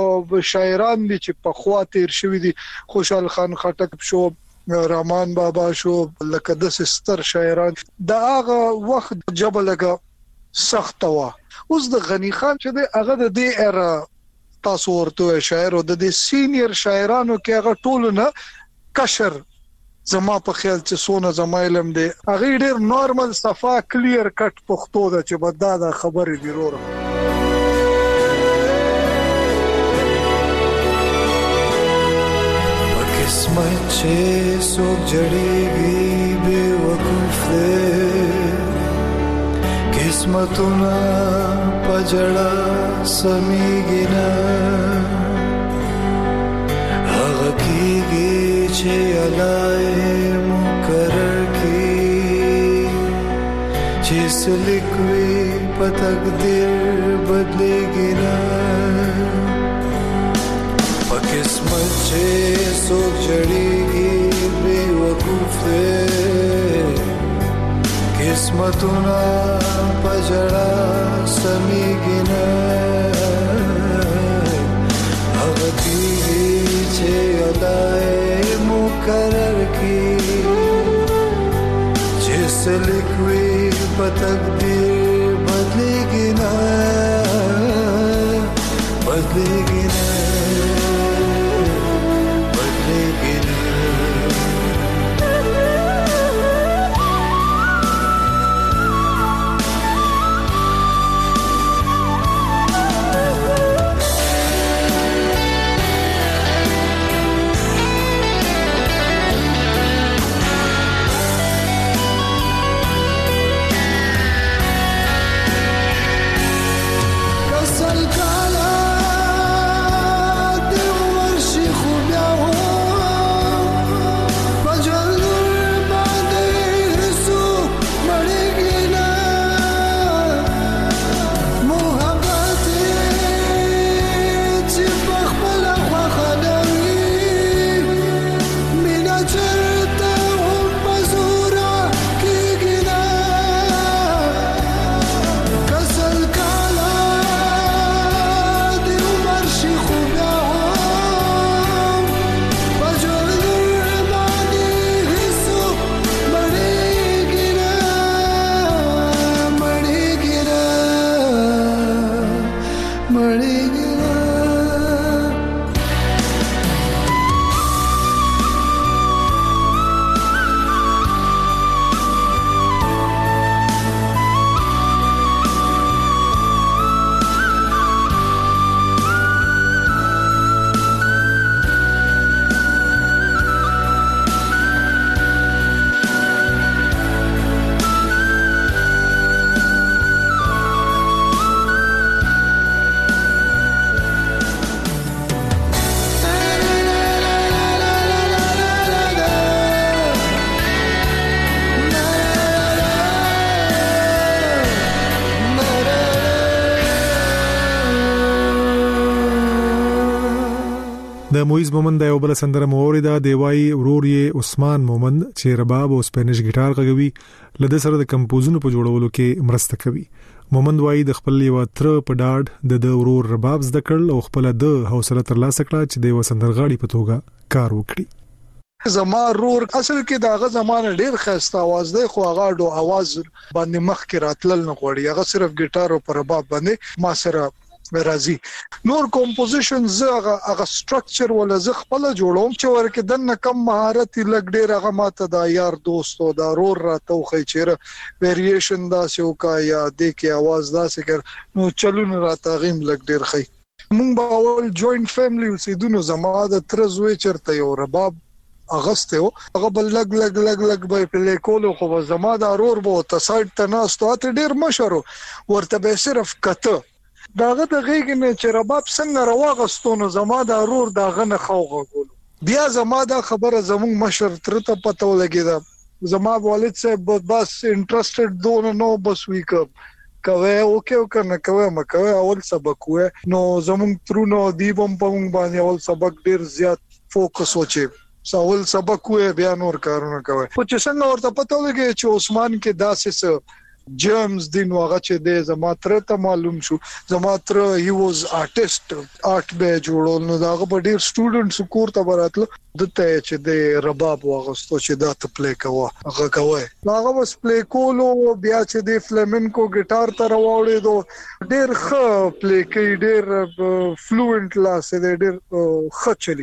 شاعران دي چې په خوا تیر شوی دي خوشحال خان خټک شو رحمان بابا شو لکه د ستر شاعران دا هغه وخت جبل لګه سخت وا. اوس د غنی خان چې د هغه د دې اره تاسو ورته شاعر او د دې سینیئر شاعرانو کې هغه ټول نه کشر زما په خیال چې سونه زما علم دی هغه ډیر نورمال صفا کلیر کټ پښتو ده چې بدا دا خبرې دی وروره. په قسمت چې څوک جړېږي بې وقوف دی قسمتونه په جړه سمیږي نه هغه کېږي چې علای مقرر کی چې سلیکوي په تقدیر بدلېږي نه په قسمت چې څوک چړېږي بې وقوف دی قسمتونه په ژړا سمیږي نه هغه کېږي چې علای مقرر کی چې سلیکوي په تقدیر بدلېږي نه بدلېږي نه بدلېږي نه. کسل کالا د مویز مومند یو بل سندره موریدا دی وای ورور یې عثمان مومند چې رباب او سپینش ګیټار غږوي لده سره د کمپوزونو په جوړولو کې مرسته کوي. مومند وای د خپل یو تر په ډاډ د ورور رباب زده کړل او خپل د حوصله ترلاسه کړه چې د وسندرغاړي په توګه کار وکړي. زما رور اصل کې داغه زمانه ډیر خسته आवाज دی خو هغه ډو आवाज باندې مخ کې راتلل نه غوړي هغه صرف ګیټار او پر رباب باندې ما سره راځي. نور کمپوزیشن زغه هغه سټرکچر ولا ز خپل جوړوم چې ورکه دنه کم مهارت لګ ډیر هغه ماته دا یار دوست او دا رور راته خو چیرې ویریشن دا سو کا یا د کې आवाज دا سکر نو چلون راته غیم لګ ډیر خي. مونږ باول جوائنٹ فیملی وسیدونو زما د تر زوی چرته یو رباب اغسته هغه بل لګ لګ لګ لګ به په لیکولو خو زما د رور بو ته سایت ته ناستو ته ډیر مشرو ورته به صرف کته داغه د غیګ نه چې رباب څنګه رواغستونه زما د رور داغه نه خوغه ګول بیا زما د خبره زموږ مشر ترته پته ولګیدا زما والد صاحب بس انټرستډ دون نو بس ویک کوي اوکے وکنه کوي مکوي اول سبق وې نو زموږ ترونو دیبم په مونږ باندې اول سبق ډیر زیات فوکس وچی سوال سبق وې بیا نور کارونه کوي خو چې څنګه ورته پته ولګي چې عثمان کې داسې جیمز دین واغه چې د زما تر ته معلوم شو زما تر هی واز آرټیست آرټ به جوړول نو داغه په ډیر سټوډنټس کور ته براتل دته چې د رباب واغستو چې دا ته پلی کوه هغه کوي هغه بس پلی کولو بیا چې د فلامنکو ګیټار ته راوړې دو ډیر ښه پلی کوي ډیر فلوئنت لاس دی ډیر ښه چلی.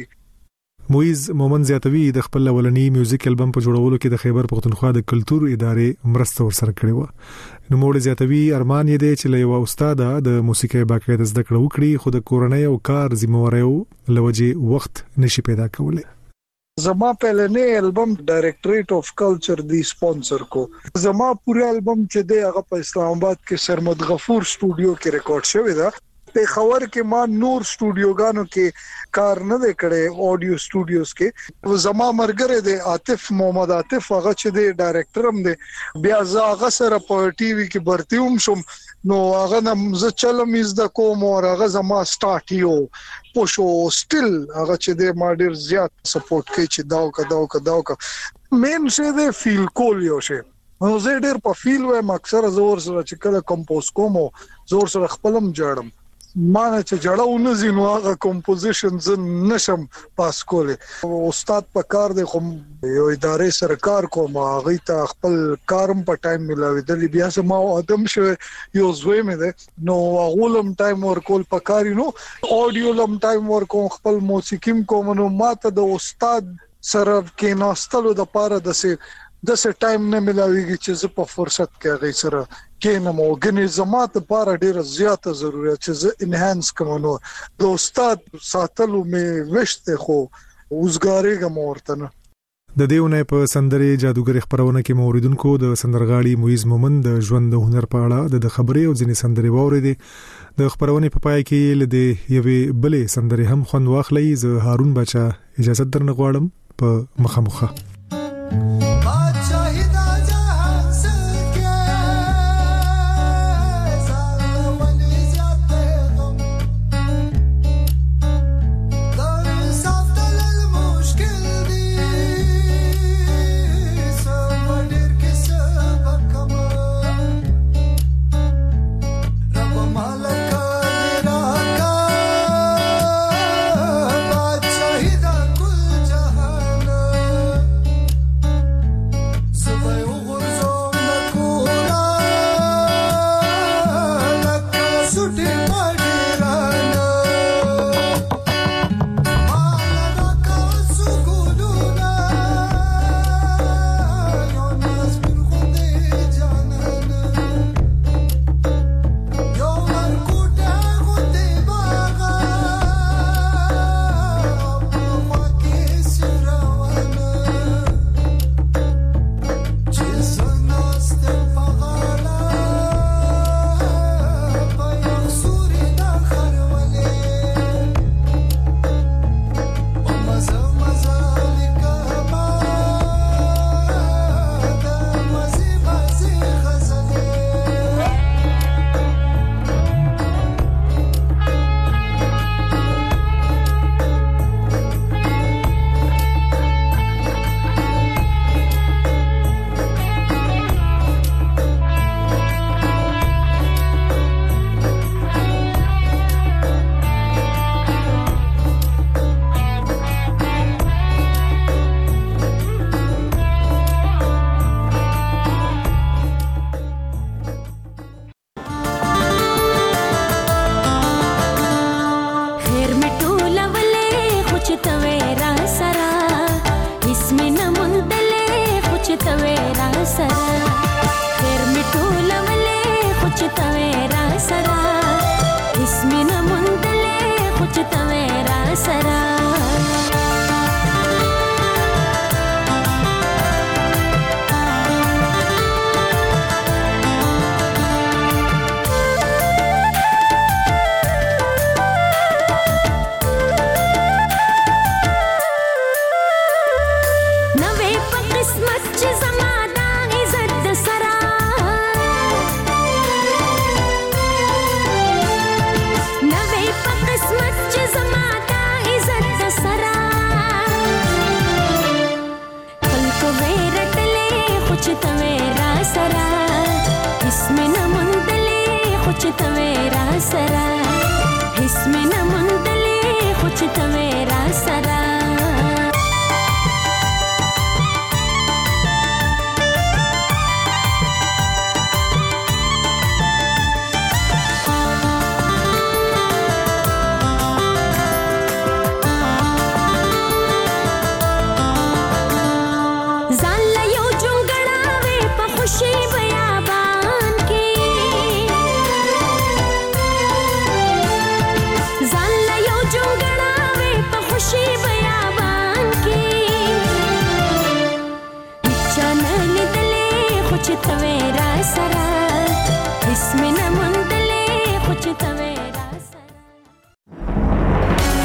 مویز مومند زیاتوی د خپل اولنی میوزیک البم په جوړولو کې د خیبر پختونخوا د کلچر ادارې مرسته ورسره کړې و. نو موږ زیاتوی ارمان یې دی چې له یو استاد د موسیقي باقاعده زده کړه وکړي خو د کورنۍ او کار ذمہوارو لوجه وخت نشي پیدا کولای. زما پهلنی البم ډایریکټریټ اف کلچر دی سپانسر کو زما پوره البم چې دی هغه په اسلام آباد کې سرمد غفور سټوډیو کې ریکارډ شوی دا. په خبر کې ما نور سټوډیوګانو کې کار نه وکړې اډیو سټوډیوز کې زما مرګره دی عاطف محمد عاطف هغه چې دی ډایریکټر هم دی بیا زه هغه سره په ټي وي کې برتی هم شم نو هغه نم زه چلم از د کوم او هغه زما سٹارټ یو پوشو سټیل هغه چې دی ما ډیر زیات سپورټ کوي چې داو کا داو کا داو کا مین څه دی فیل کول یو شي نو زه ډیر په فیل وایم اکثر زور سره چې کله کمپوز کوم زور سره خپلم جوړم ما نه چې جوړاونه زینو هغه کمپوزیشن ز نشم پاس کوله استاد په کار دی خو یو ادارې سره کار کوم هغه ته خپل کارم په ټایم ملاوي د بیا سم ادم شو یو زوی مې ده نو غولم ټایم ورکول په کار نو اډیو لم ټایم ورکوم خپل موسیقیم کوم نو ماته د استاد سره کې ناستلو د پاره د سه د سه ټایم نه ملاويږي چې زه په فرصت کې غي سره کې نه موګنی زمات لپاره ډیره زیاته ضرورت چې زه انهانس کوم نو د استاد ساتلو مې وشته خو وزګاریږم ورته نه. د دیونه په سندرې جادوګر خبرونه کې موریدونکو د سندرغاړي مویز مومند د ژوند د هنر په اړه د خبرې او ځینې سندرې وورېدې د خبرونه په پای کې لدی یوې بلې سندرې هم خوند واخلې. زه هارون بچا اجازه درنه غواړم په مخه مخه.